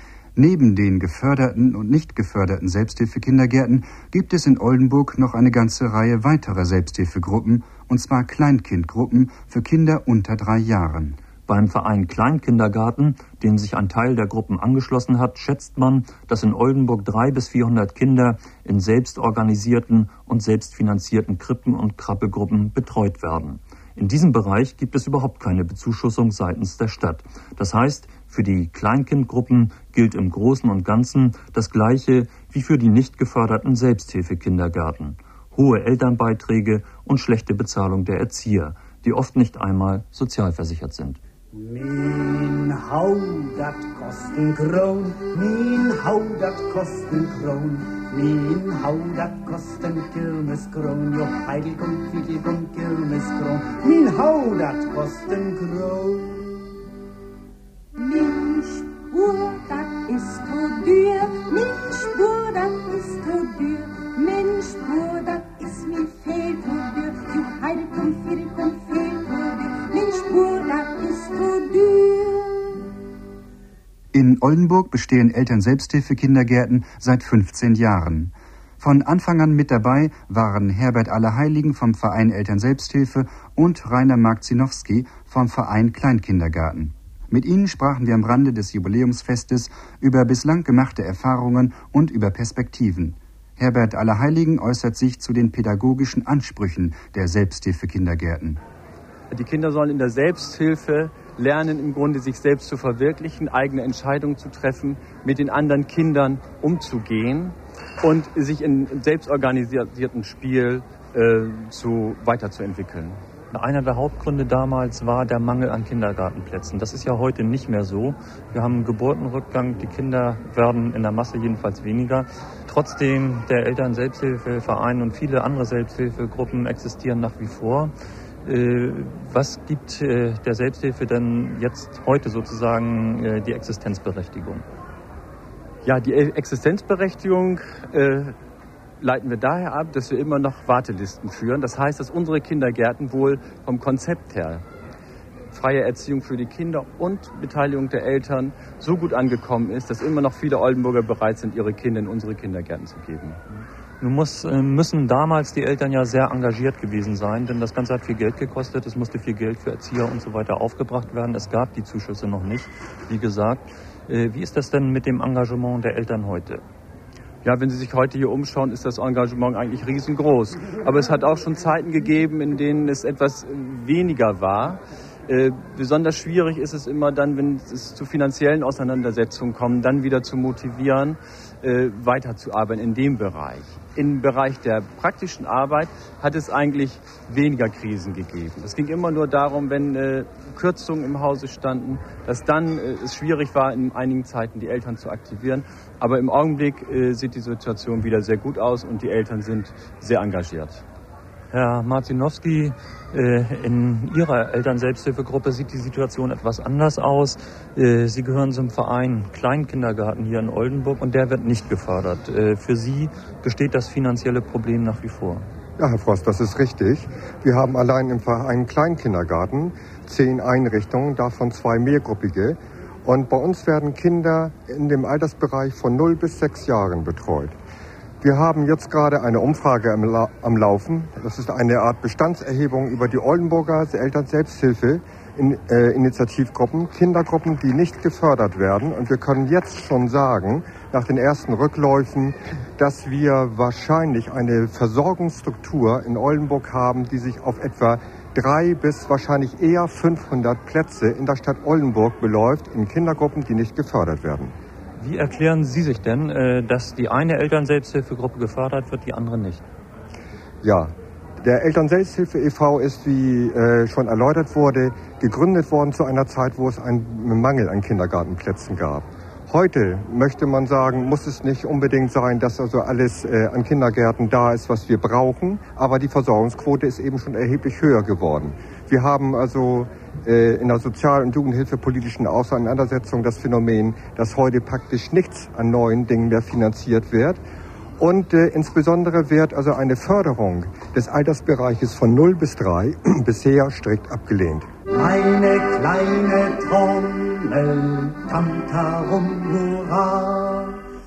Neben den geförderten und nicht geförderten Selbsthilfekindergärten gibt es in Oldenburg noch eine ganze Reihe weiterer Selbsthilfegruppen, und zwar Kleinkindgruppen für Kinder unter drei Jahren. Beim Verein Kleinkindergarten, dem sich ein Teil der Gruppen angeschlossen hat, schätzt man, dass in Oldenburg dreihundert bis vierhundert Kinder in selbstorganisierten und selbstfinanzierten Krippen- und Krabbelgruppen betreut werden. In diesem Bereich gibt es überhaupt keine Bezuschussung seitens der Stadt. Das heißt, für die Kleinkindgruppen gilt im Großen und Ganzen das Gleiche wie für die nicht geförderten Selbsthilfekindergärten. Hohe Elternbeiträge und schlechte Bezahlung der Erzieher, die oft nicht einmal sozialversichert sind. Min hau dat kosten kron, min hau dat kosten kron, min hau dat kosten kirmeskron, jo heidel kommt, fiedel kommt, kirmeskron, min hau dat kosten kron. Min spur, dat ist so dür, min spur, dat ist so dür, min spur, dat ist mir fehl so dür, jo heidel kommt, fiedel kommt, fehl so dür, min spur, dat ist so dür. In Oldenburg bestehen Eltern-Selbsthilfe-Kindergärten seit fünfzehn Jahren. Von Anfang an mit dabei waren Herbert Allerheiligen vom Verein Eltern-Selbsthilfe und Rainer Markzinowski vom Verein Kleinkindergarten. Mit ihnen sprachen wir am Rande des Jubiläumsfestes über bislang gemachte Erfahrungen und über Perspektiven. Herbert Allerheiligen äußert sich zu den pädagogischen Ansprüchen der Selbsthilfe-Kindergärten. Die Kinder sollen in der Selbsthilfe lernen, im Grunde sich selbst zu verwirklichen, eigene Entscheidungen zu treffen, mit den anderen Kindern umzugehen. und sich in selbstorganisierten Spiel äh, zu, weiterzuentwickeln. Einer der Hauptgründe damals war der Mangel an Kindergartenplätzen. Das ist ja heute nicht mehr so. Wir haben einen Geburtenrückgang, die Kinder werden in der Masse jedenfalls weniger. Trotzdem, der Eltern-Selbsthilfeverein und viele andere Selbsthilfegruppen existieren nach wie vor. Was gibt der Selbsthilfe denn jetzt heute sozusagen die Existenzberechtigung? Ja, die Existenzberechtigung äh, leiten wir daher ab, dass wir immer noch Wartelisten führen. Das heißt, dass unsere Kindergärten wohl vom Konzept her freie Erziehung für die Kinder und Beteiligung der Eltern so gut angekommen ist, dass immer noch viele Oldenburger bereit sind, ihre Kinder in unsere Kindergärten zu geben. Nun muss, müssen damals die Eltern ja sehr engagiert gewesen sein, denn das Ganze hat viel Geld gekostet. Es musste viel Geld für Erzieher und so weiter aufgebracht werden. Es gab die Zuschüsse noch nicht, wie gesagt. Wie ist das denn mit dem Engagement der Eltern heute? Ja, wenn Sie sich heute hier umschauen, ist das Engagement eigentlich riesengroß. Aber es hat auch schon Zeiten gegeben, in denen es etwas weniger war. Äh, besonders schwierig ist es immer dann, wenn es zu finanziellen Auseinandersetzungen kommt, dann wieder zu motivieren, äh, weiterzuarbeiten in dem Bereich. Im Bereich der praktischen Arbeit hat es eigentlich weniger Krisen gegeben. Es ging immer nur darum, wenn äh, Kürzungen im Hause standen, dass dann äh, es schwierig war, in einigen Zeiten die Eltern zu aktivieren. Aber im Augenblick äh, sieht die Situation wieder sehr gut aus und die Eltern sind sehr engagiert. Herr Marzinowski, in Ihrer Eltern-Selbsthilfegruppe sieht die Situation etwas anders aus. Sie gehören zum Verein Kleinkindergarten hier in Oldenburg und der wird nicht gefördert. Für Sie besteht das finanzielle Problem nach wie vor. Ja, Herr Frost, das ist richtig. Wir haben allein im Verein Kleinkindergarten zehn Einrichtungen, davon zwei mehrgruppige. Und bei uns werden Kinder in dem Altersbereich von null bis sechs Jahren betreut. Wir haben jetzt gerade eine Umfrage am, La- am Laufen. Das ist eine Art Bestandserhebung über die Oldenburger Eltern-Selbsthilfe in, äh, Initiativgruppen, Kindergruppen, die nicht gefördert werden. Und wir können jetzt schon sagen, nach den ersten Rückläufen, dass wir wahrscheinlich eine Versorgungsstruktur in Oldenburg haben, die sich auf etwa drei bis wahrscheinlich eher fünfhundert Plätze in der Stadt Oldenburg beläuft, in Kindergruppen, die nicht gefördert werden. Wie erklären Sie sich denn, dass die eine Eltern-Selbsthilfegruppe gefördert wird, die andere nicht? Ja, der Eltern-Selbsthilfe e V ist, wie äh, schon erläutert wurde, gegründet worden zu einer Zeit, wo es einen Mangel an Kindergartenplätzen gab. Heute möchte man sagen, muss es nicht unbedingt sein, dass also alles äh, an Kindergärten da ist, was wir brauchen, aber die Versorgungsquote ist eben schon erheblich höher geworden. Wir haben also äh, in der Sozial- und Jugendhilfepolitischen Auseinandersetzung das Phänomen, dass heute praktisch nichts an neuen Dingen mehr finanziert wird. Und äh, insbesondere wird also eine Förderung des Altersbereiches von null bis drei bisher strikt abgelehnt. Meine kleine Trommel tamtarum hurra,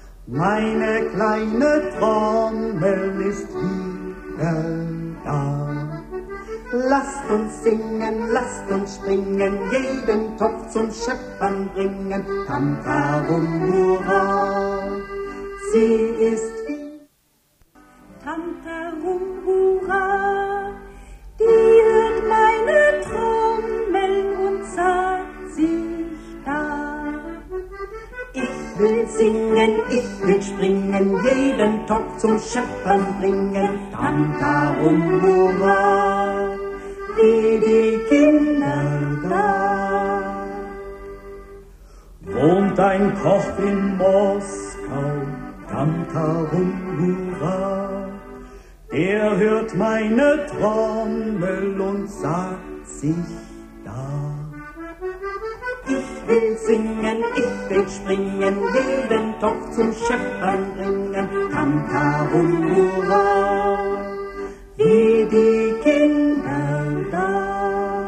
meine kleine Trommel ist wieder da. Lasst uns singen, lasst uns springen, jeden Topf zum Scheppern bringen, tamtarum hurra, sie ist wie Tamtarum hurra, die hört meine Trommel und sagt sich da. Ich will singen, ich will springen, jeden Topf zum Scheppern bringen, Tamtarum hurra, wie die Kinder da. Wohnt ein Koch in Moskau, Tamtarum hurra, der hört meine Trommel und sagt sich da. Ich will singen, ich will springen, jeden Topf zum Scheppern bringen, Tamtarum hurra, wie die Kinder da.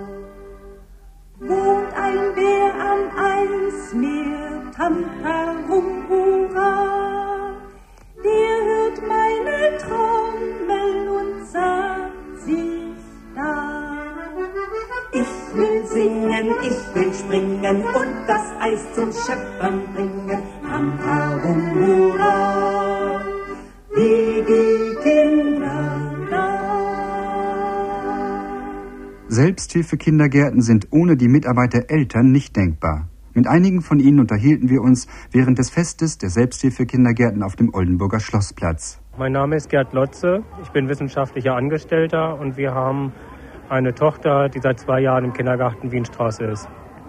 Wohnt ein Bär am Eismeer, Tamtarum hurra, der hört meine Trommel und sagt sich da. Ich will singen, ich will springen und das Eis zum Scheppern bringen, Tamtarum hurra, wie die Kinder da. Selbsthilfekindergärten sind ohne die Mitarbeit der Eltern nicht denkbar. Mit einigen von ihnen unterhielten wir uns während des Festes der Selbsthilfekindergärten auf dem Oldenburger Schlossplatz. Mein Name ist Gerd Lotze, ich bin wissenschaftlicher Angestellter und wir haben eine Tochter, die seit zwei Jahren im Kindergarten Wienstraße ist.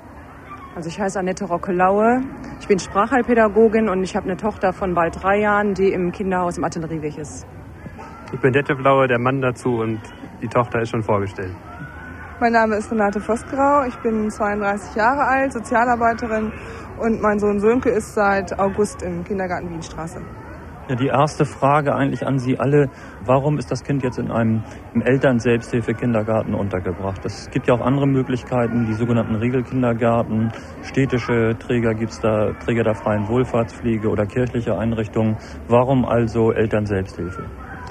Also ich heiße Annette Rockelaue, ich bin Sprachheilpädagogin und ich habe eine Tochter von bald drei Jahren, die im Kinderhaus im Artillerieweg ist. Ich bin Detlev Blaue, der Mann dazu, und die Tochter ist schon vorgestellt. Mein Name ist Renate Vosgerau, ich bin zweiunddreißig Jahre alt, Sozialarbeiterin und mein Sohn Sönke ist seit August im Kindergarten Wienstraße. Ja, die erste Frage eigentlich an Sie alle, warum ist das Kind jetzt in einem im Eltern-Selbsthilfe-Kindergarten untergebracht? Es gibt ja auch andere Möglichkeiten, die sogenannten Regelkindergärten, städtische Träger gibt es da, Träger der freien Wohlfahrtspflege oder kirchliche Einrichtungen. Warum also Eltern-Selbsthilfe?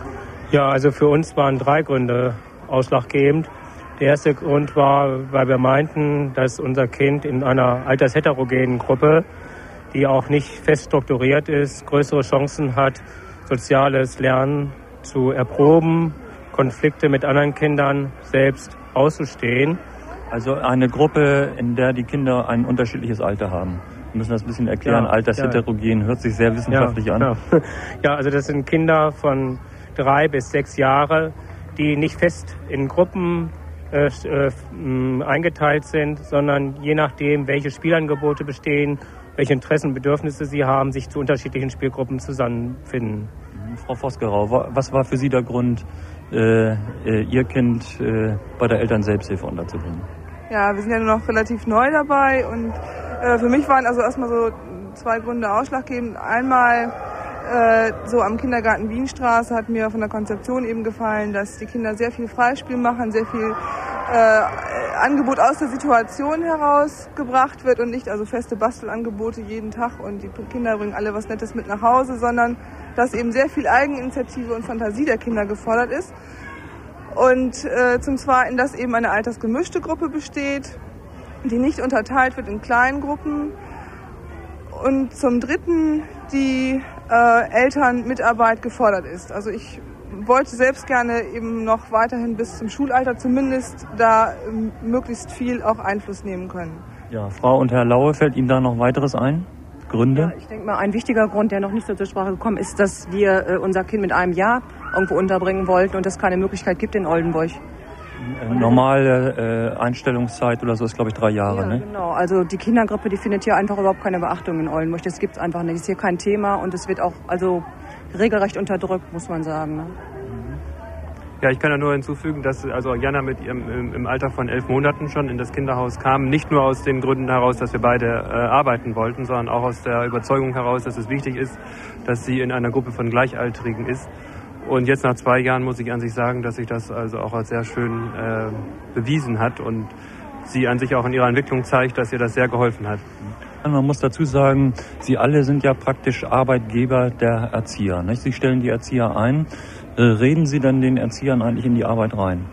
Ja, also für uns waren drei Gründe ausschlaggebend. Der erste Grund war, weil wir meinten, dass unser Kind in einer altersheterogenen Gruppe, die auch nicht fest strukturiert ist, größere Chancen hat, soziales Lernen zu erproben, Konflikte mit anderen Kindern selbst auszustehen. Also eine Gruppe, in der die Kinder ein unterschiedliches Alter haben. Wir müssen das ein bisschen erklären. Ja, Altersheterogen ja. Hört sich sehr wissenschaftlich ja, an. Ja. ja, also das sind Kinder von drei bis sechs Jahre, die nicht fest in Gruppen äh, äh, eingeteilt sind, sondern je nachdem, welche Spielangebote bestehen, welche Interessen und Bedürfnisse sie haben, sich zu unterschiedlichen Spielgruppen zusammenfinden. Frau Vosgerau, was war für Sie der Grund, äh, Ihr Kind äh, bei der Eltern-Selbsthilfe unterzubringen? Ja, wir sind ja nur noch relativ neu dabei und äh, für mich waren also erstmal so zwei Gründe ausschlaggebend. Einmal äh, so am Kindergarten Wienstraße hat mir von der Konzeption eben gefallen, dass die Kinder sehr viel Freispiel machen, sehr viel äh, Angebot aus der Situation herausgebracht wird und nicht also feste Bastelangebote jeden Tag und die Kinder bringen alle was Nettes mit nach Hause, sondern dass eben sehr viel Eigeninitiative und Fantasie der Kinder gefordert ist. Und äh, zum Zweiten, dass eben eine altersgemischte Gruppe besteht, die nicht unterteilt wird in kleinen Gruppen. Und zum Dritten, die äh, Elternmitarbeit gefordert ist. Also ich wollte selbst gerne eben noch weiterhin bis zum Schulalter zumindest da ähm, möglichst viel auch Einfluss nehmen können. Ja, Frau und Herr Laue, fällt Ihnen da noch weiteres ein? Gründe? Ja, ich denke mal, ein wichtiger Grund, der noch nicht so zur Sprache gekommen ist, dass wir äh, unser Kind mit einem Jahr irgendwo unterbringen wollten und es keine Möglichkeit gibt in Oldenburg. Äh, normale äh, Einstellungszeit oder so ist, glaube ich, drei Jahre, ja, ne? Genau, also die Kindergrippe, die findet hier einfach überhaupt keine Beachtung in Oldenburg. Das gibt es einfach nicht. Das ist hier kein Thema und es wird auch also regelrecht unterdrückt, muss man sagen. Ne? Ja, ich kann ja nur hinzufügen, dass also Jana mit ihrem im Alter von elf Monaten schon in das Kinderhaus kam. Nicht nur aus den Gründen heraus, dass wir beide äh, arbeiten wollten, sondern auch aus der Überzeugung heraus, dass es wichtig ist, dass sie in einer Gruppe von Gleichaltrigen ist. Und jetzt nach zwei Jahren muss ich an sich sagen, dass sich das also auch als sehr schön äh, bewiesen hat und sie an sich auch in ihrer Entwicklung zeigt, dass ihr das sehr geholfen hat. Man muss dazu sagen, Sie alle sind ja praktisch Arbeitgeber der Erzieher, nicht? Sie stellen die Erzieher ein. Reden Sie dann den Erziehern eigentlich in die Arbeit rein?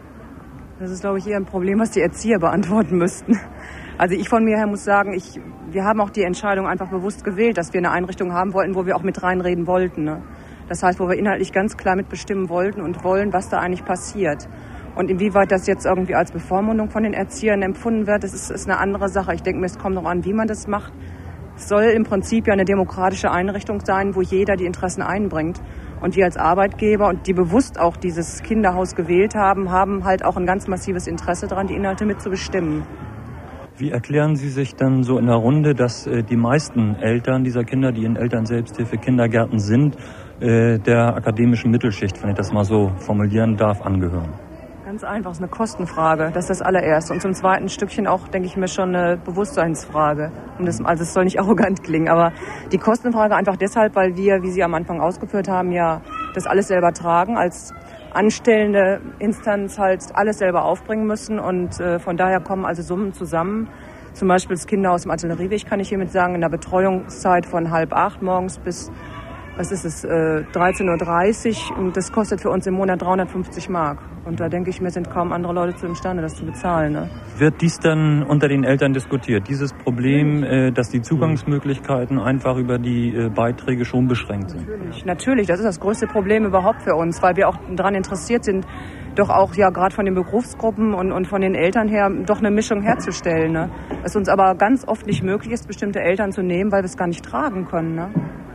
Das ist, glaube ich, eher ein Problem, was die Erzieher beantworten müssten. Also ich von mir her muss sagen, ich, wir haben auch die Entscheidung einfach bewusst gewählt, dass wir eine Einrichtung haben wollten, wo wir auch mit reinreden wollten. Ne? Das heißt, wo wir inhaltlich ganz klar mitbestimmen wollten und wollen, was da eigentlich passiert. Und inwieweit das jetzt irgendwie als Bevormundung von den Erziehern empfunden wird, das ist, ist eine andere Sache. Ich denke mir, es kommt noch an, wie man das macht. Es soll im Prinzip ja eine demokratische Einrichtung sein, wo jeder die Interessen einbringt. Und wir als Arbeitgeber und die bewusst auch dieses Kinderhaus gewählt haben, haben halt auch ein ganz massives Interesse daran, die Inhalte mitzubestimmen. Wie erklären Sie sich dann so in der Runde, dass äh, die meisten Eltern dieser Kinder, die in Eltern-Selbsthilfe-Kindergärten sind, äh, der akademischen Mittelschicht, wenn ich das mal so formulieren darf, angehören? Ganz einfach, es ist eine Kostenfrage, das ist das allererste. Und zum zweiten Stückchen auch, denke ich mir, schon eine Bewusstseinsfrage. Und das, also es soll nicht arrogant klingen, aber die Kostenfrage einfach deshalb, weil wir, wie Sie am Anfang ausgeführt haben, ja das alles selber tragen, als anstellende Instanz halt alles selber aufbringen müssen. Und äh, von daher kommen also Summen zusammen. Zum Beispiel das Kinderhaus im Artillerieweg, kann ich hiermit sagen, in der Betreuungszeit von halb acht morgens bis was ist es, äh, dreizehn Uhr dreißig und das kostet für uns im Monat dreihundertfünfzig Mark. Und da denke ich mir, sind kaum andere Leute zu imstande, das zu bezahlen. Ne? Wird dies dann unter den Eltern diskutiert? Dieses Problem, äh, dass die Zugangsmöglichkeiten einfach über die äh, Beiträge schon beschränkt sind? Natürlich, natürlich, das ist das größte Problem überhaupt für uns, weil wir auch daran interessiert sind, doch auch ja gerade von den Berufsgruppen und, und von den Eltern her doch eine Mischung herzustellen. Ne? Es uns aber ganz oft nicht möglich ist, bestimmte Eltern zu nehmen, weil wir es gar nicht tragen können. Ne?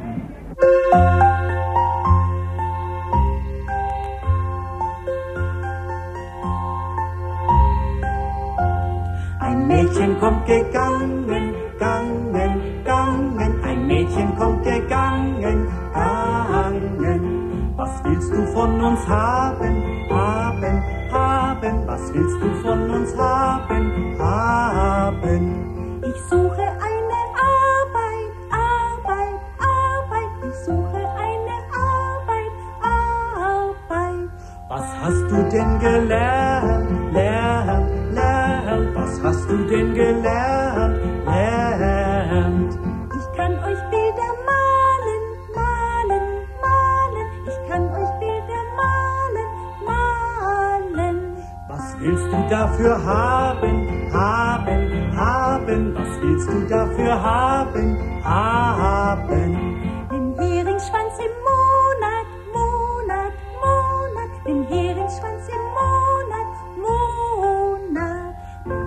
Ein Mädchen kommt gegangen, gangen, gangen. Ein Mädchen kommt gegangen, gangen. Was willst du von uns haben, haben, haben? Was willst du von uns haben, haben? Ich suche eine Arbeit, Arbeit, Arbeit. Ich suche eine Arbeit, Arbeit. Was hast du denn gelernt, lernt, lernt? Was hast du denn gelernt, lernt? Ich kann euch Bilder malen, malen, malen. Ich kann euch Bilder malen, malen. Was willst du dafür haben, haben, haben? Was willst du dafür haben, haben? Den Heringsschwanz im Monat, Monat, Monat. Den Heringsschwanz im Monat, Monat.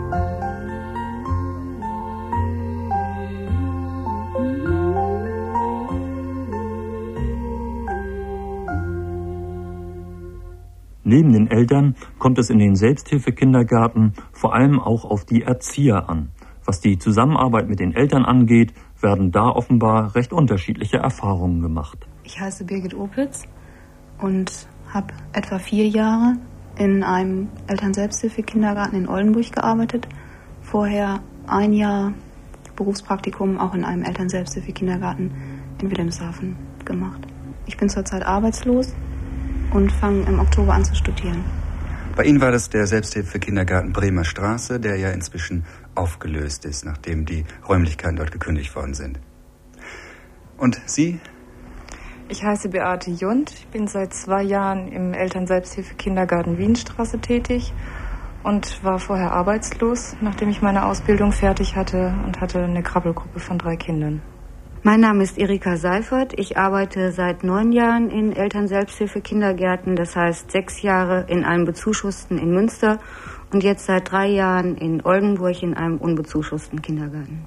Neben den Eltern kommt es in den Selbsthilfekindergärten vor allem auch auf die Erzieher an. Was die Zusammenarbeit mit den Eltern angeht, werden da offenbar recht unterschiedliche Erfahrungen gemacht. Ich heiße Birgit Opitz und habe etwa vier Jahre in einem Eltern-Selbsthilfe-Kindergarten in Oldenburg gearbeitet. Vorher ein Jahr Berufspraktikum auch in einem Eltern-Selbsthilfe-Kindergarten in Wilhelmshaven gemacht. Ich bin zurzeit arbeitslos und fange im Oktober an zu studieren. Bei Ihnen war das der Selbsthilfe-Kindergarten Bremer Straße, der ja inzwischen aufgelöst ist, nachdem die Räumlichkeiten dort gekündigt worden sind. Und Sie? Ich heiße Beate Jund. Ich bin seit zwei Jahren im Eltern-Selbsthilfe-Kindergarten Wienstraße tätig und war vorher arbeitslos, nachdem ich meine Ausbildung fertig hatte und hatte eine Krabbelgruppe von drei Kindern. Mein Name ist Erika Seifert. Ich arbeite seit neun Jahren in Eltern-Selbsthilfe-Kindergärten, das heißt sechs Jahre in einem bezuschussten in Münster und jetzt seit drei Jahren in Oldenburg in einem unbezuschussten Kindergarten.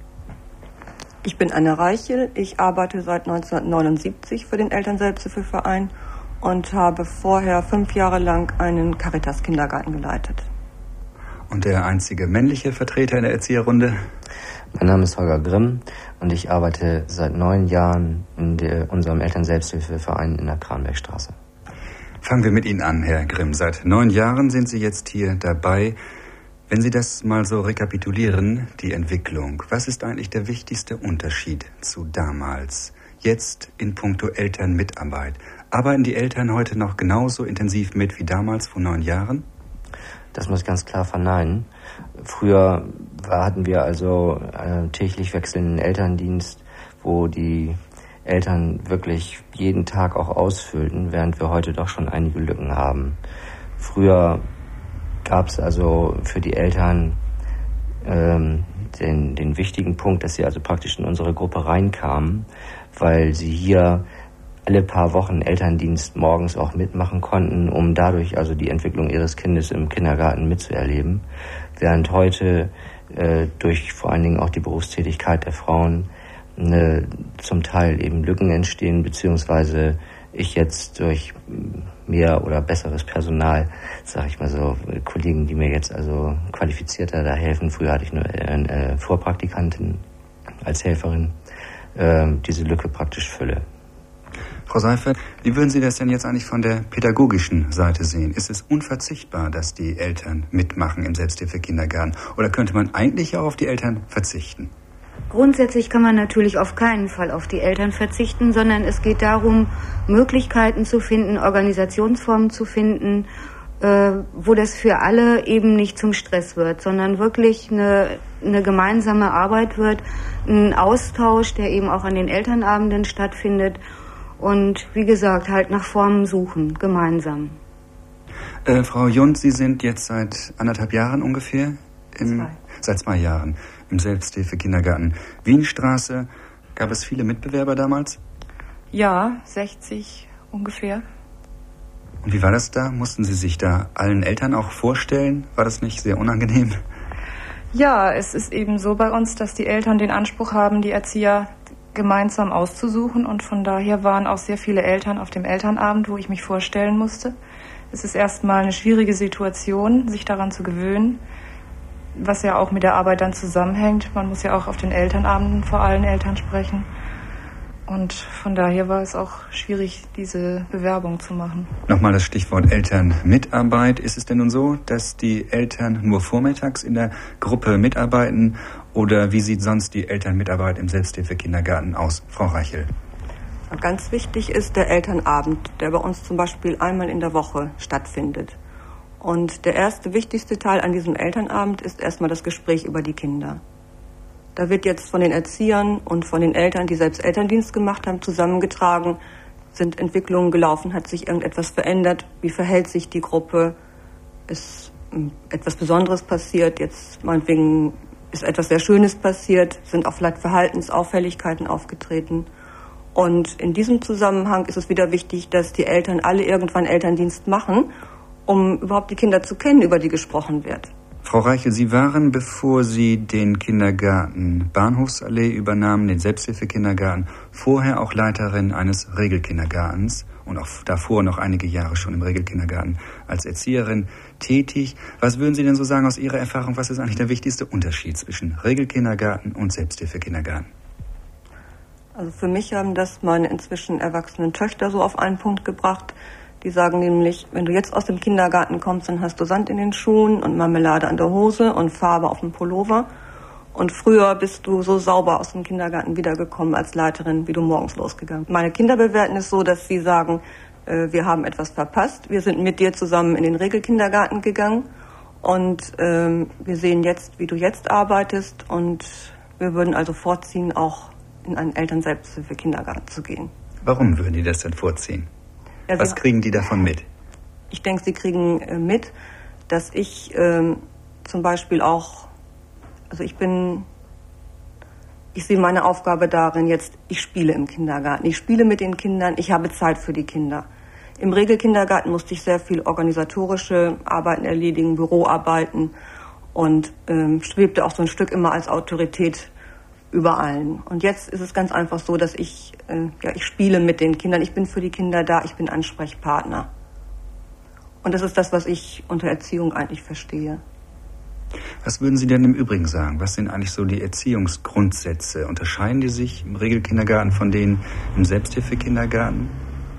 Ich bin Anne Reichel. Ich arbeite seit neunzehnhundertneunundsiebzig für den Eltern-Selbsthilfeverein und habe vorher fünf Jahre lang einen Caritas-Kindergarten geleitet. Und der einzige männliche Vertreter in der Erzieherrunde? Mein Name ist Holger Grimm und ich arbeite seit neun Jahren in der, unserem Eltern-Selbsthilfeverein in der Kranbergstraße. Fangen wir mit Ihnen an, Herr Grimm. Seit neun Jahren sind Sie jetzt hier dabei. Wenn Sie das mal so rekapitulieren, die Entwicklung, was ist eigentlich der wichtigste Unterschied zu damals? Jetzt in puncto Elternmitarbeit. Arbeiten die Eltern heute noch genauso intensiv mit wie damals vor neun Jahren? Das muss ich ganz klar verneinen. Früher hatten wir also einen täglich wechselnden Elterndienst, wo die Eltern wirklich jeden Tag auch ausfüllten, während wir heute doch schon einige Lücken haben. Früher gab es also für die Eltern ähm, den, den wichtigen Punkt, dass sie also praktisch in unsere Gruppe reinkamen, weil sie hier alle paar Wochen Elterndienst morgens auch mitmachen konnten, um dadurch also die Entwicklung ihres Kindes im Kindergarten mitzuerleben. Während heute äh, durch vor allen Dingen auch die Berufstätigkeit der Frauen eine, zum Teil eben Lücken entstehen, beziehungsweise ich jetzt durch mehr oder besseres Personal, sage ich mal so, Kollegen, die mir jetzt also qualifizierter da helfen. Früher hatte ich nur eine Vorpraktikantin als Helferin, äh, diese Lücke praktisch fülle. Frau Seifert, wie würden Sie das denn jetzt eigentlich von der pädagogischen Seite sehen? Ist es unverzichtbar, dass die Eltern mitmachen im Selbsthilfekindergarten? Oder könnte man eigentlich auch auf die Eltern verzichten? Grundsätzlich kann man natürlich auf keinen Fall auf die Eltern verzichten, sondern es geht darum, Möglichkeiten zu finden, Organisationsformen zu finden, äh, wo das für alle eben nicht zum Stress wird, sondern wirklich eine, eine gemeinsame Arbeit wird, ein Austausch, der eben auch an den Elternabenden stattfindet. Und wie gesagt, halt nach Formen suchen, gemeinsam. Äh, Frau Jund, Sie sind jetzt seit anderthalb Jahren ungefähr? Im, zwei. Seit zwei Jahren im Selbsthilfe-Kindergarten Wienstraße. Gab es viele Mitbewerber damals? Ja, sechzig ungefähr. Und wie war das da? Mussten Sie sich da allen Eltern auch vorstellen? War das nicht sehr unangenehm? Ja, es ist eben so bei uns, dass die Eltern den Anspruch haben, die Erzieher gemeinsam auszusuchen. Und von daher waren auch sehr viele Eltern auf dem Elternabend, wo ich mich vorstellen musste. Es ist erstmal eine schwierige Situation, sich daran zu gewöhnen, was ja auch mit der Arbeit dann zusammenhängt. Man muss ja auch auf den Elternabenden vor allen Eltern sprechen. Und von daher war es auch schwierig, diese Bewerbung zu machen. Nochmal das Stichwort Elternmitarbeit. Ist es denn nun so, dass die Eltern nur vormittags in der Gruppe mitarbeiten? Oder wie sieht sonst die Elternmitarbeit im Selbsthilfekindergarten aus? Frau Reichel. Ganz wichtig ist der Elternabend, der bei uns zum Beispiel einmal in der Woche stattfindet. Und der erste wichtigste Teil an diesem Elternabend ist erstmal das Gespräch über die Kinder. Da wird jetzt von den Erziehern und von den Eltern, die selbst Elterndienst gemacht haben, zusammengetragen, sind Entwicklungen gelaufen, hat sich irgendetwas verändert, wie verhält sich die Gruppe, ist etwas Besonderes passiert, jetzt meinetwegen ist etwas sehr Schönes passiert, sind auch vielleicht Verhaltensauffälligkeiten aufgetreten. Und in diesem Zusammenhang ist es wieder wichtig, dass die Eltern alle irgendwann Elterndienst machen, um überhaupt die Kinder zu kennen, über die gesprochen wird. Frau Reichel, Sie waren, bevor Sie den Kindergarten Bahnhofsallee übernahmen, den Selbsthilfekindergarten, vorher auch Leiterin eines Regelkindergartens und auch davor noch einige Jahre schon im Regelkindergarten als Erzieherin tätig. Was würden Sie denn so sagen aus Ihrer Erfahrung, was ist eigentlich der wichtigste Unterschied zwischen Regelkindergarten und Selbsthilfekindergarten? Also für mich haben das meine inzwischen erwachsenen Töchter so auf einen Punkt gebracht. Die sagen nämlich, wenn du jetzt aus dem Kindergarten kommst, dann hast du Sand in den Schuhen und Marmelade an der Hose und Farbe auf dem Pullover. Und früher bist du so sauber aus dem Kindergarten wiedergekommen als Leiterin, wie du morgens losgegangen. Meine Kinder bewerten es so, dass sie sagen, äh, wir haben etwas verpasst. Wir sind mit dir zusammen in den Regelkindergarten gegangen und ähm, wir sehen jetzt, wie du jetzt arbeitest. Und wir würden also vorziehen, auch in einen Eltern-Selbsthilfe-Kindergarten zu gehen. Warum würden die das denn vorziehen? Ja, Was kriegen die davon mit? Ich denke, sie kriegen äh, mit, dass ich ähm, zum Beispiel auch, also ich bin, ich sehe meine Aufgabe darin jetzt, ich spiele im Kindergarten. Ich spiele mit den Kindern, ich habe Zeit für die Kinder. Im Regelkindergarten musste ich sehr viel organisatorische Arbeiten erledigen, Büroarbeiten und ähm, schwebte auch so ein Stück immer als Autorität über allen. Und jetzt ist es ganz einfach so, dass ich, äh, ja, ich spiele mit den Kindern. Ich bin für die Kinder da, ich bin Ansprechpartner. Und das ist das, was ich unter Erziehung eigentlich verstehe. Was würden Sie denn im Übrigen sagen? Was sind eigentlich so die Erziehungsgrundsätze? Unterscheiden die sich im Regelkindergarten von denen im Selbsthilfekindergarten?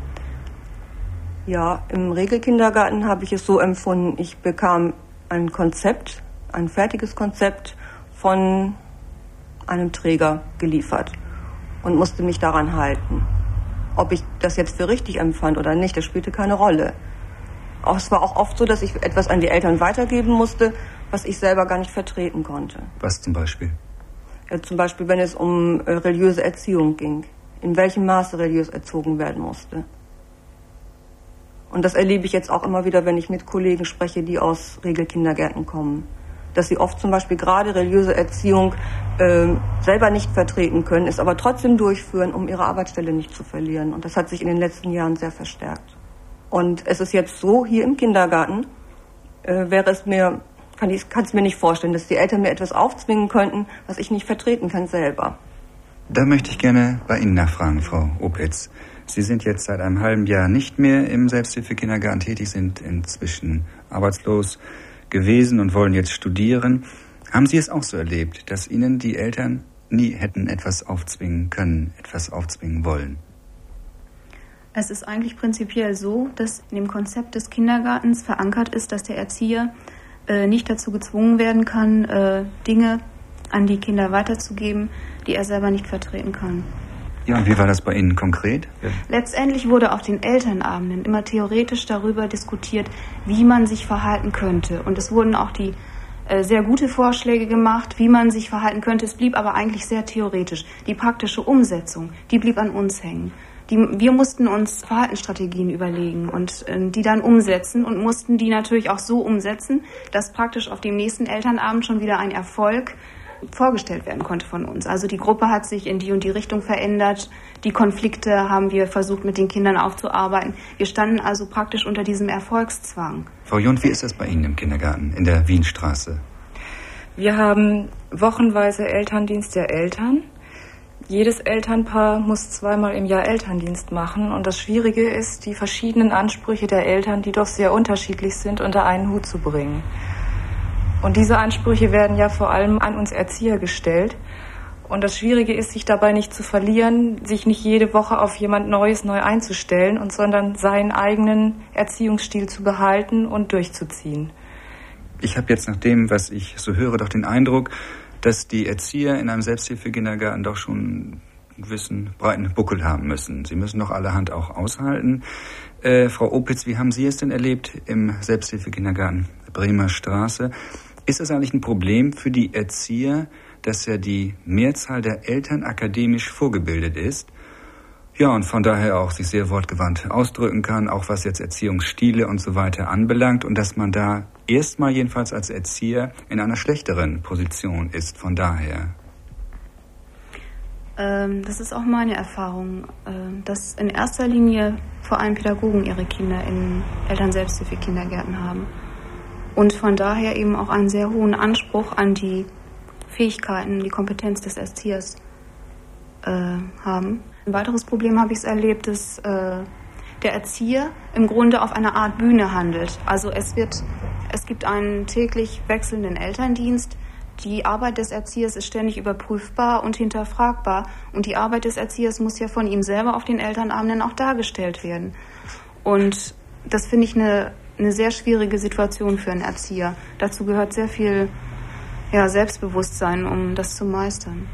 Ja, im Regelkindergarten habe ich es so empfunden, ich bekam ein Konzept, ein fertiges Konzept von einem Träger geliefert und musste mich daran halten. Ob ich das jetzt für richtig empfand oder nicht, das spielte keine Rolle. Auch, es war auch oft so, dass ich etwas an die Eltern weitergeben musste, was ich selber gar nicht vertreten konnte. Was zum Beispiel? Ja, zum Beispiel, wenn es um äh, religiöse Erziehung ging, in welchem Maße religiös erzogen werden musste. Und das erlebe ich jetzt auch immer wieder, wenn ich mit Kollegen spreche, die aus Regelkindergärten kommen. Dass sie oft zum Beispiel gerade religiöse Erziehung äh, selber nicht vertreten können, es aber trotzdem durchführen, um ihre Arbeitsstelle nicht zu verlieren. Und das hat sich in den letzten Jahren sehr verstärkt. Und es ist jetzt so, hier im Kindergarten äh, wäre es mir, kann ich kann es mir nicht vorstellen, dass die Eltern mir etwas aufzwingen könnten, was ich nicht vertreten kann selber. Da möchte ich gerne bei Ihnen nachfragen, Frau Opitz. Sie sind jetzt seit einem halben Jahr nicht mehr im Selbsthilfekindergarten tätig, sind inzwischen arbeitslos gewesen und wollen jetzt studieren. Haben Sie es auch so erlebt, dass Ihnen die Eltern nie hätten etwas aufzwingen können, etwas aufzwingen wollen? Es ist eigentlich prinzipiell so, dass in dem Konzept des Kindergartens verankert ist, dass der Erzieher äh, nicht dazu gezwungen werden kann, äh, Dinge an die Kinder weiterzugeben, die er selber nicht vertreten kann. Ja, und wie war das bei Ihnen konkret? Ja. Letztendlich wurde auf den Elternabenden immer theoretisch darüber diskutiert, wie man sich verhalten könnte. Und es wurden auch die äh, sehr gute Vorschläge gemacht, wie man sich verhalten könnte. Es blieb aber eigentlich sehr theoretisch. Die praktische Umsetzung, die blieb an uns hängen. Die, wir mussten uns Verhaltensstrategien überlegen und äh, die dann umsetzen und mussten die natürlich auch so umsetzen, dass praktisch auf dem nächsten Elternabend schon wieder ein Erfolg vorgestellt werden konnte von uns. Also die Gruppe hat sich in die und die Richtung verändert, die Konflikte haben wir versucht mit den Kindern aufzuarbeiten. Wir standen also praktisch unter diesem Erfolgszwang. Frau Jund, wie ist das bei Ihnen im Kindergarten in der Wienstraße? Wir haben wochenweise Elterndienst der Eltern. Jedes Elternpaar muss zweimal im Jahr Elterndienst machen. Und das Schwierige ist, die verschiedenen Ansprüche der Eltern, die doch sehr unterschiedlich sind, unter einen Hut zu bringen. Und diese Ansprüche werden ja vor allem an uns Erzieher gestellt. Und das Schwierige ist, sich dabei nicht zu verlieren, sich nicht jede Woche auf jemand Neues neu einzustellen, und sondern seinen eigenen Erziehungsstil zu behalten und durchzuziehen. Ich habe jetzt nach dem, was ich so höre, doch den Eindruck, dass die Erzieher in einem Selbsthilfekindergarten doch schon einen gewissen breiten Buckel haben müssen. Sie müssen doch allerhand auch aushalten. Äh, Frau Opitz, wie haben Sie es denn erlebt im Selbsthilfekindergarten Bremer Straße? Ist es eigentlich ein Problem für die Erzieher, dass ja die Mehrzahl der Eltern akademisch vorgebildet ist? Ja, und von daher auch sich sehr wortgewandt ausdrücken kann, auch was jetzt Erziehungsstile und so weiter anbelangt, und dass man da erstmal jedenfalls als Erzieher in einer schlechteren Position ist, von daher. Ähm, das ist auch meine Erfahrung, äh, dass in erster Linie vor allem Pädagogen ihre Kinder in Eltern-Selbsthilfe-Kindergärten haben und von daher eben auch einen sehr hohen Anspruch an die Fähigkeiten, die Kompetenz des Erziehers äh, haben. Ein weiteres Problem habe ich es erlebt, dass äh, der Erzieher im Grunde auf einer Art Bühne handelt. Also es wird, es gibt einen täglich wechselnden Elterndienst. Die Arbeit des Erziehers ist ständig überprüfbar und hinterfragbar. Und die Arbeit des Erziehers muss ja von ihm selber auf den Elternabenden auch dargestellt werden. Und das finde ich eine, eine sehr schwierige Situation für einen Erzieher. Dazu gehört sehr viel ja, Selbstbewusstsein, um das zu meistern.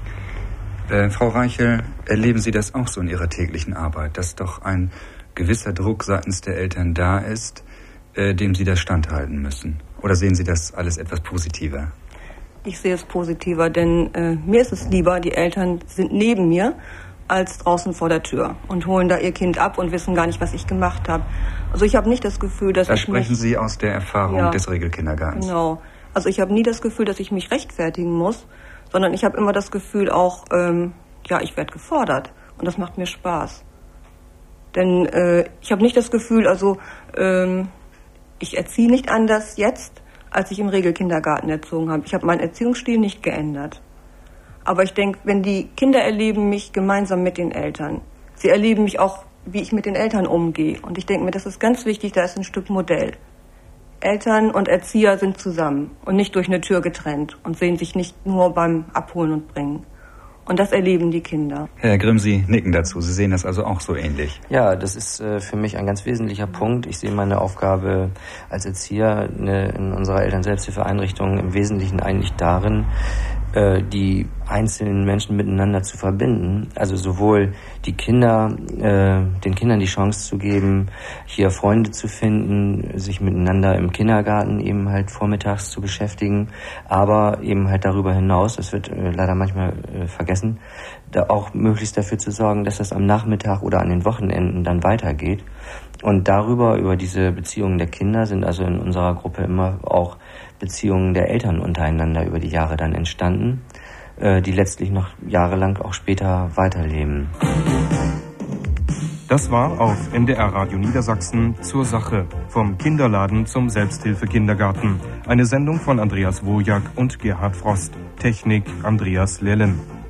Äh, Frau Reichel, erleben Sie das auch so in Ihrer täglichen Arbeit, dass doch ein gewisser Druck seitens der Eltern da ist, äh, dem Sie da standhalten müssen? Oder sehen Sie das alles etwas positiver? Ich sehe es positiver, denn äh, mir ist es lieber, die Eltern sind neben mir, als draußen vor der Tür und holen da ihr Kind ab und wissen gar nicht, was ich gemacht habe. Also ich habe nicht das Gefühl, dass da ich sprechen mich, Sie aus der Erfahrung ja, des Regelkindergartens. Genau. Also ich habe nie das Gefühl, dass ich mich rechtfertigen muss, sondern ich habe immer das Gefühl auch, ähm, ja, ich werde gefordert und das macht mir Spaß. Denn äh, ich habe nicht das Gefühl, also ähm, ich erziehe nicht anders jetzt, als ich im Regelkindergarten erzogen habe. Ich habe meinen Erziehungsstil nicht geändert. Aber ich denke, wenn die Kinder erleben mich gemeinsam mit den Eltern, sie erleben mich auch, wie ich mit den Eltern umgehe. Und ich denke mir, das ist ganz wichtig, da ist ein Stück Modell. Eltern und Erzieher sind zusammen und nicht durch eine Tür getrennt und sehen sich nicht nur beim Abholen und Bringen. Und das erleben die Kinder. Herr Grimm, Sie nicken dazu. Sie sehen das also auch so ähnlich. Ja, das ist äh, für mich ein ganz wesentlicher Punkt. Ich sehe meine Aufgabe als Erzieher ne, in unserer Eltern-Selbsthilfe-Einrichtung im Wesentlichen eigentlich darin, äh, die einzelnen Menschen miteinander zu verbinden. Also sowohl die Kinder, äh, den Kindern die Chance zu geben, hier Freunde zu finden, sich miteinander im Kindergarten eben halt vormittags zu beschäftigen, aber eben halt darüber hinaus, das wird äh, leider manchmal äh, vergessen, da auch möglichst dafür zu sorgen, dass das am Nachmittag oder an den Wochenenden dann weitergeht. Und darüber, über diese Beziehungen der Kinder, sind also in unserer Gruppe immer auch Beziehungen der Eltern untereinander über die Jahre dann entstanden, die letztlich noch jahrelang auch später weiterleben. Das war auf M D R Radio Niedersachsen zur Sache. Vom Kinderladen zum Selbsthilfekindergarten. Eine Sendung von Andreas Wojak und Gerhard Frost. Technik Andreas Lellen.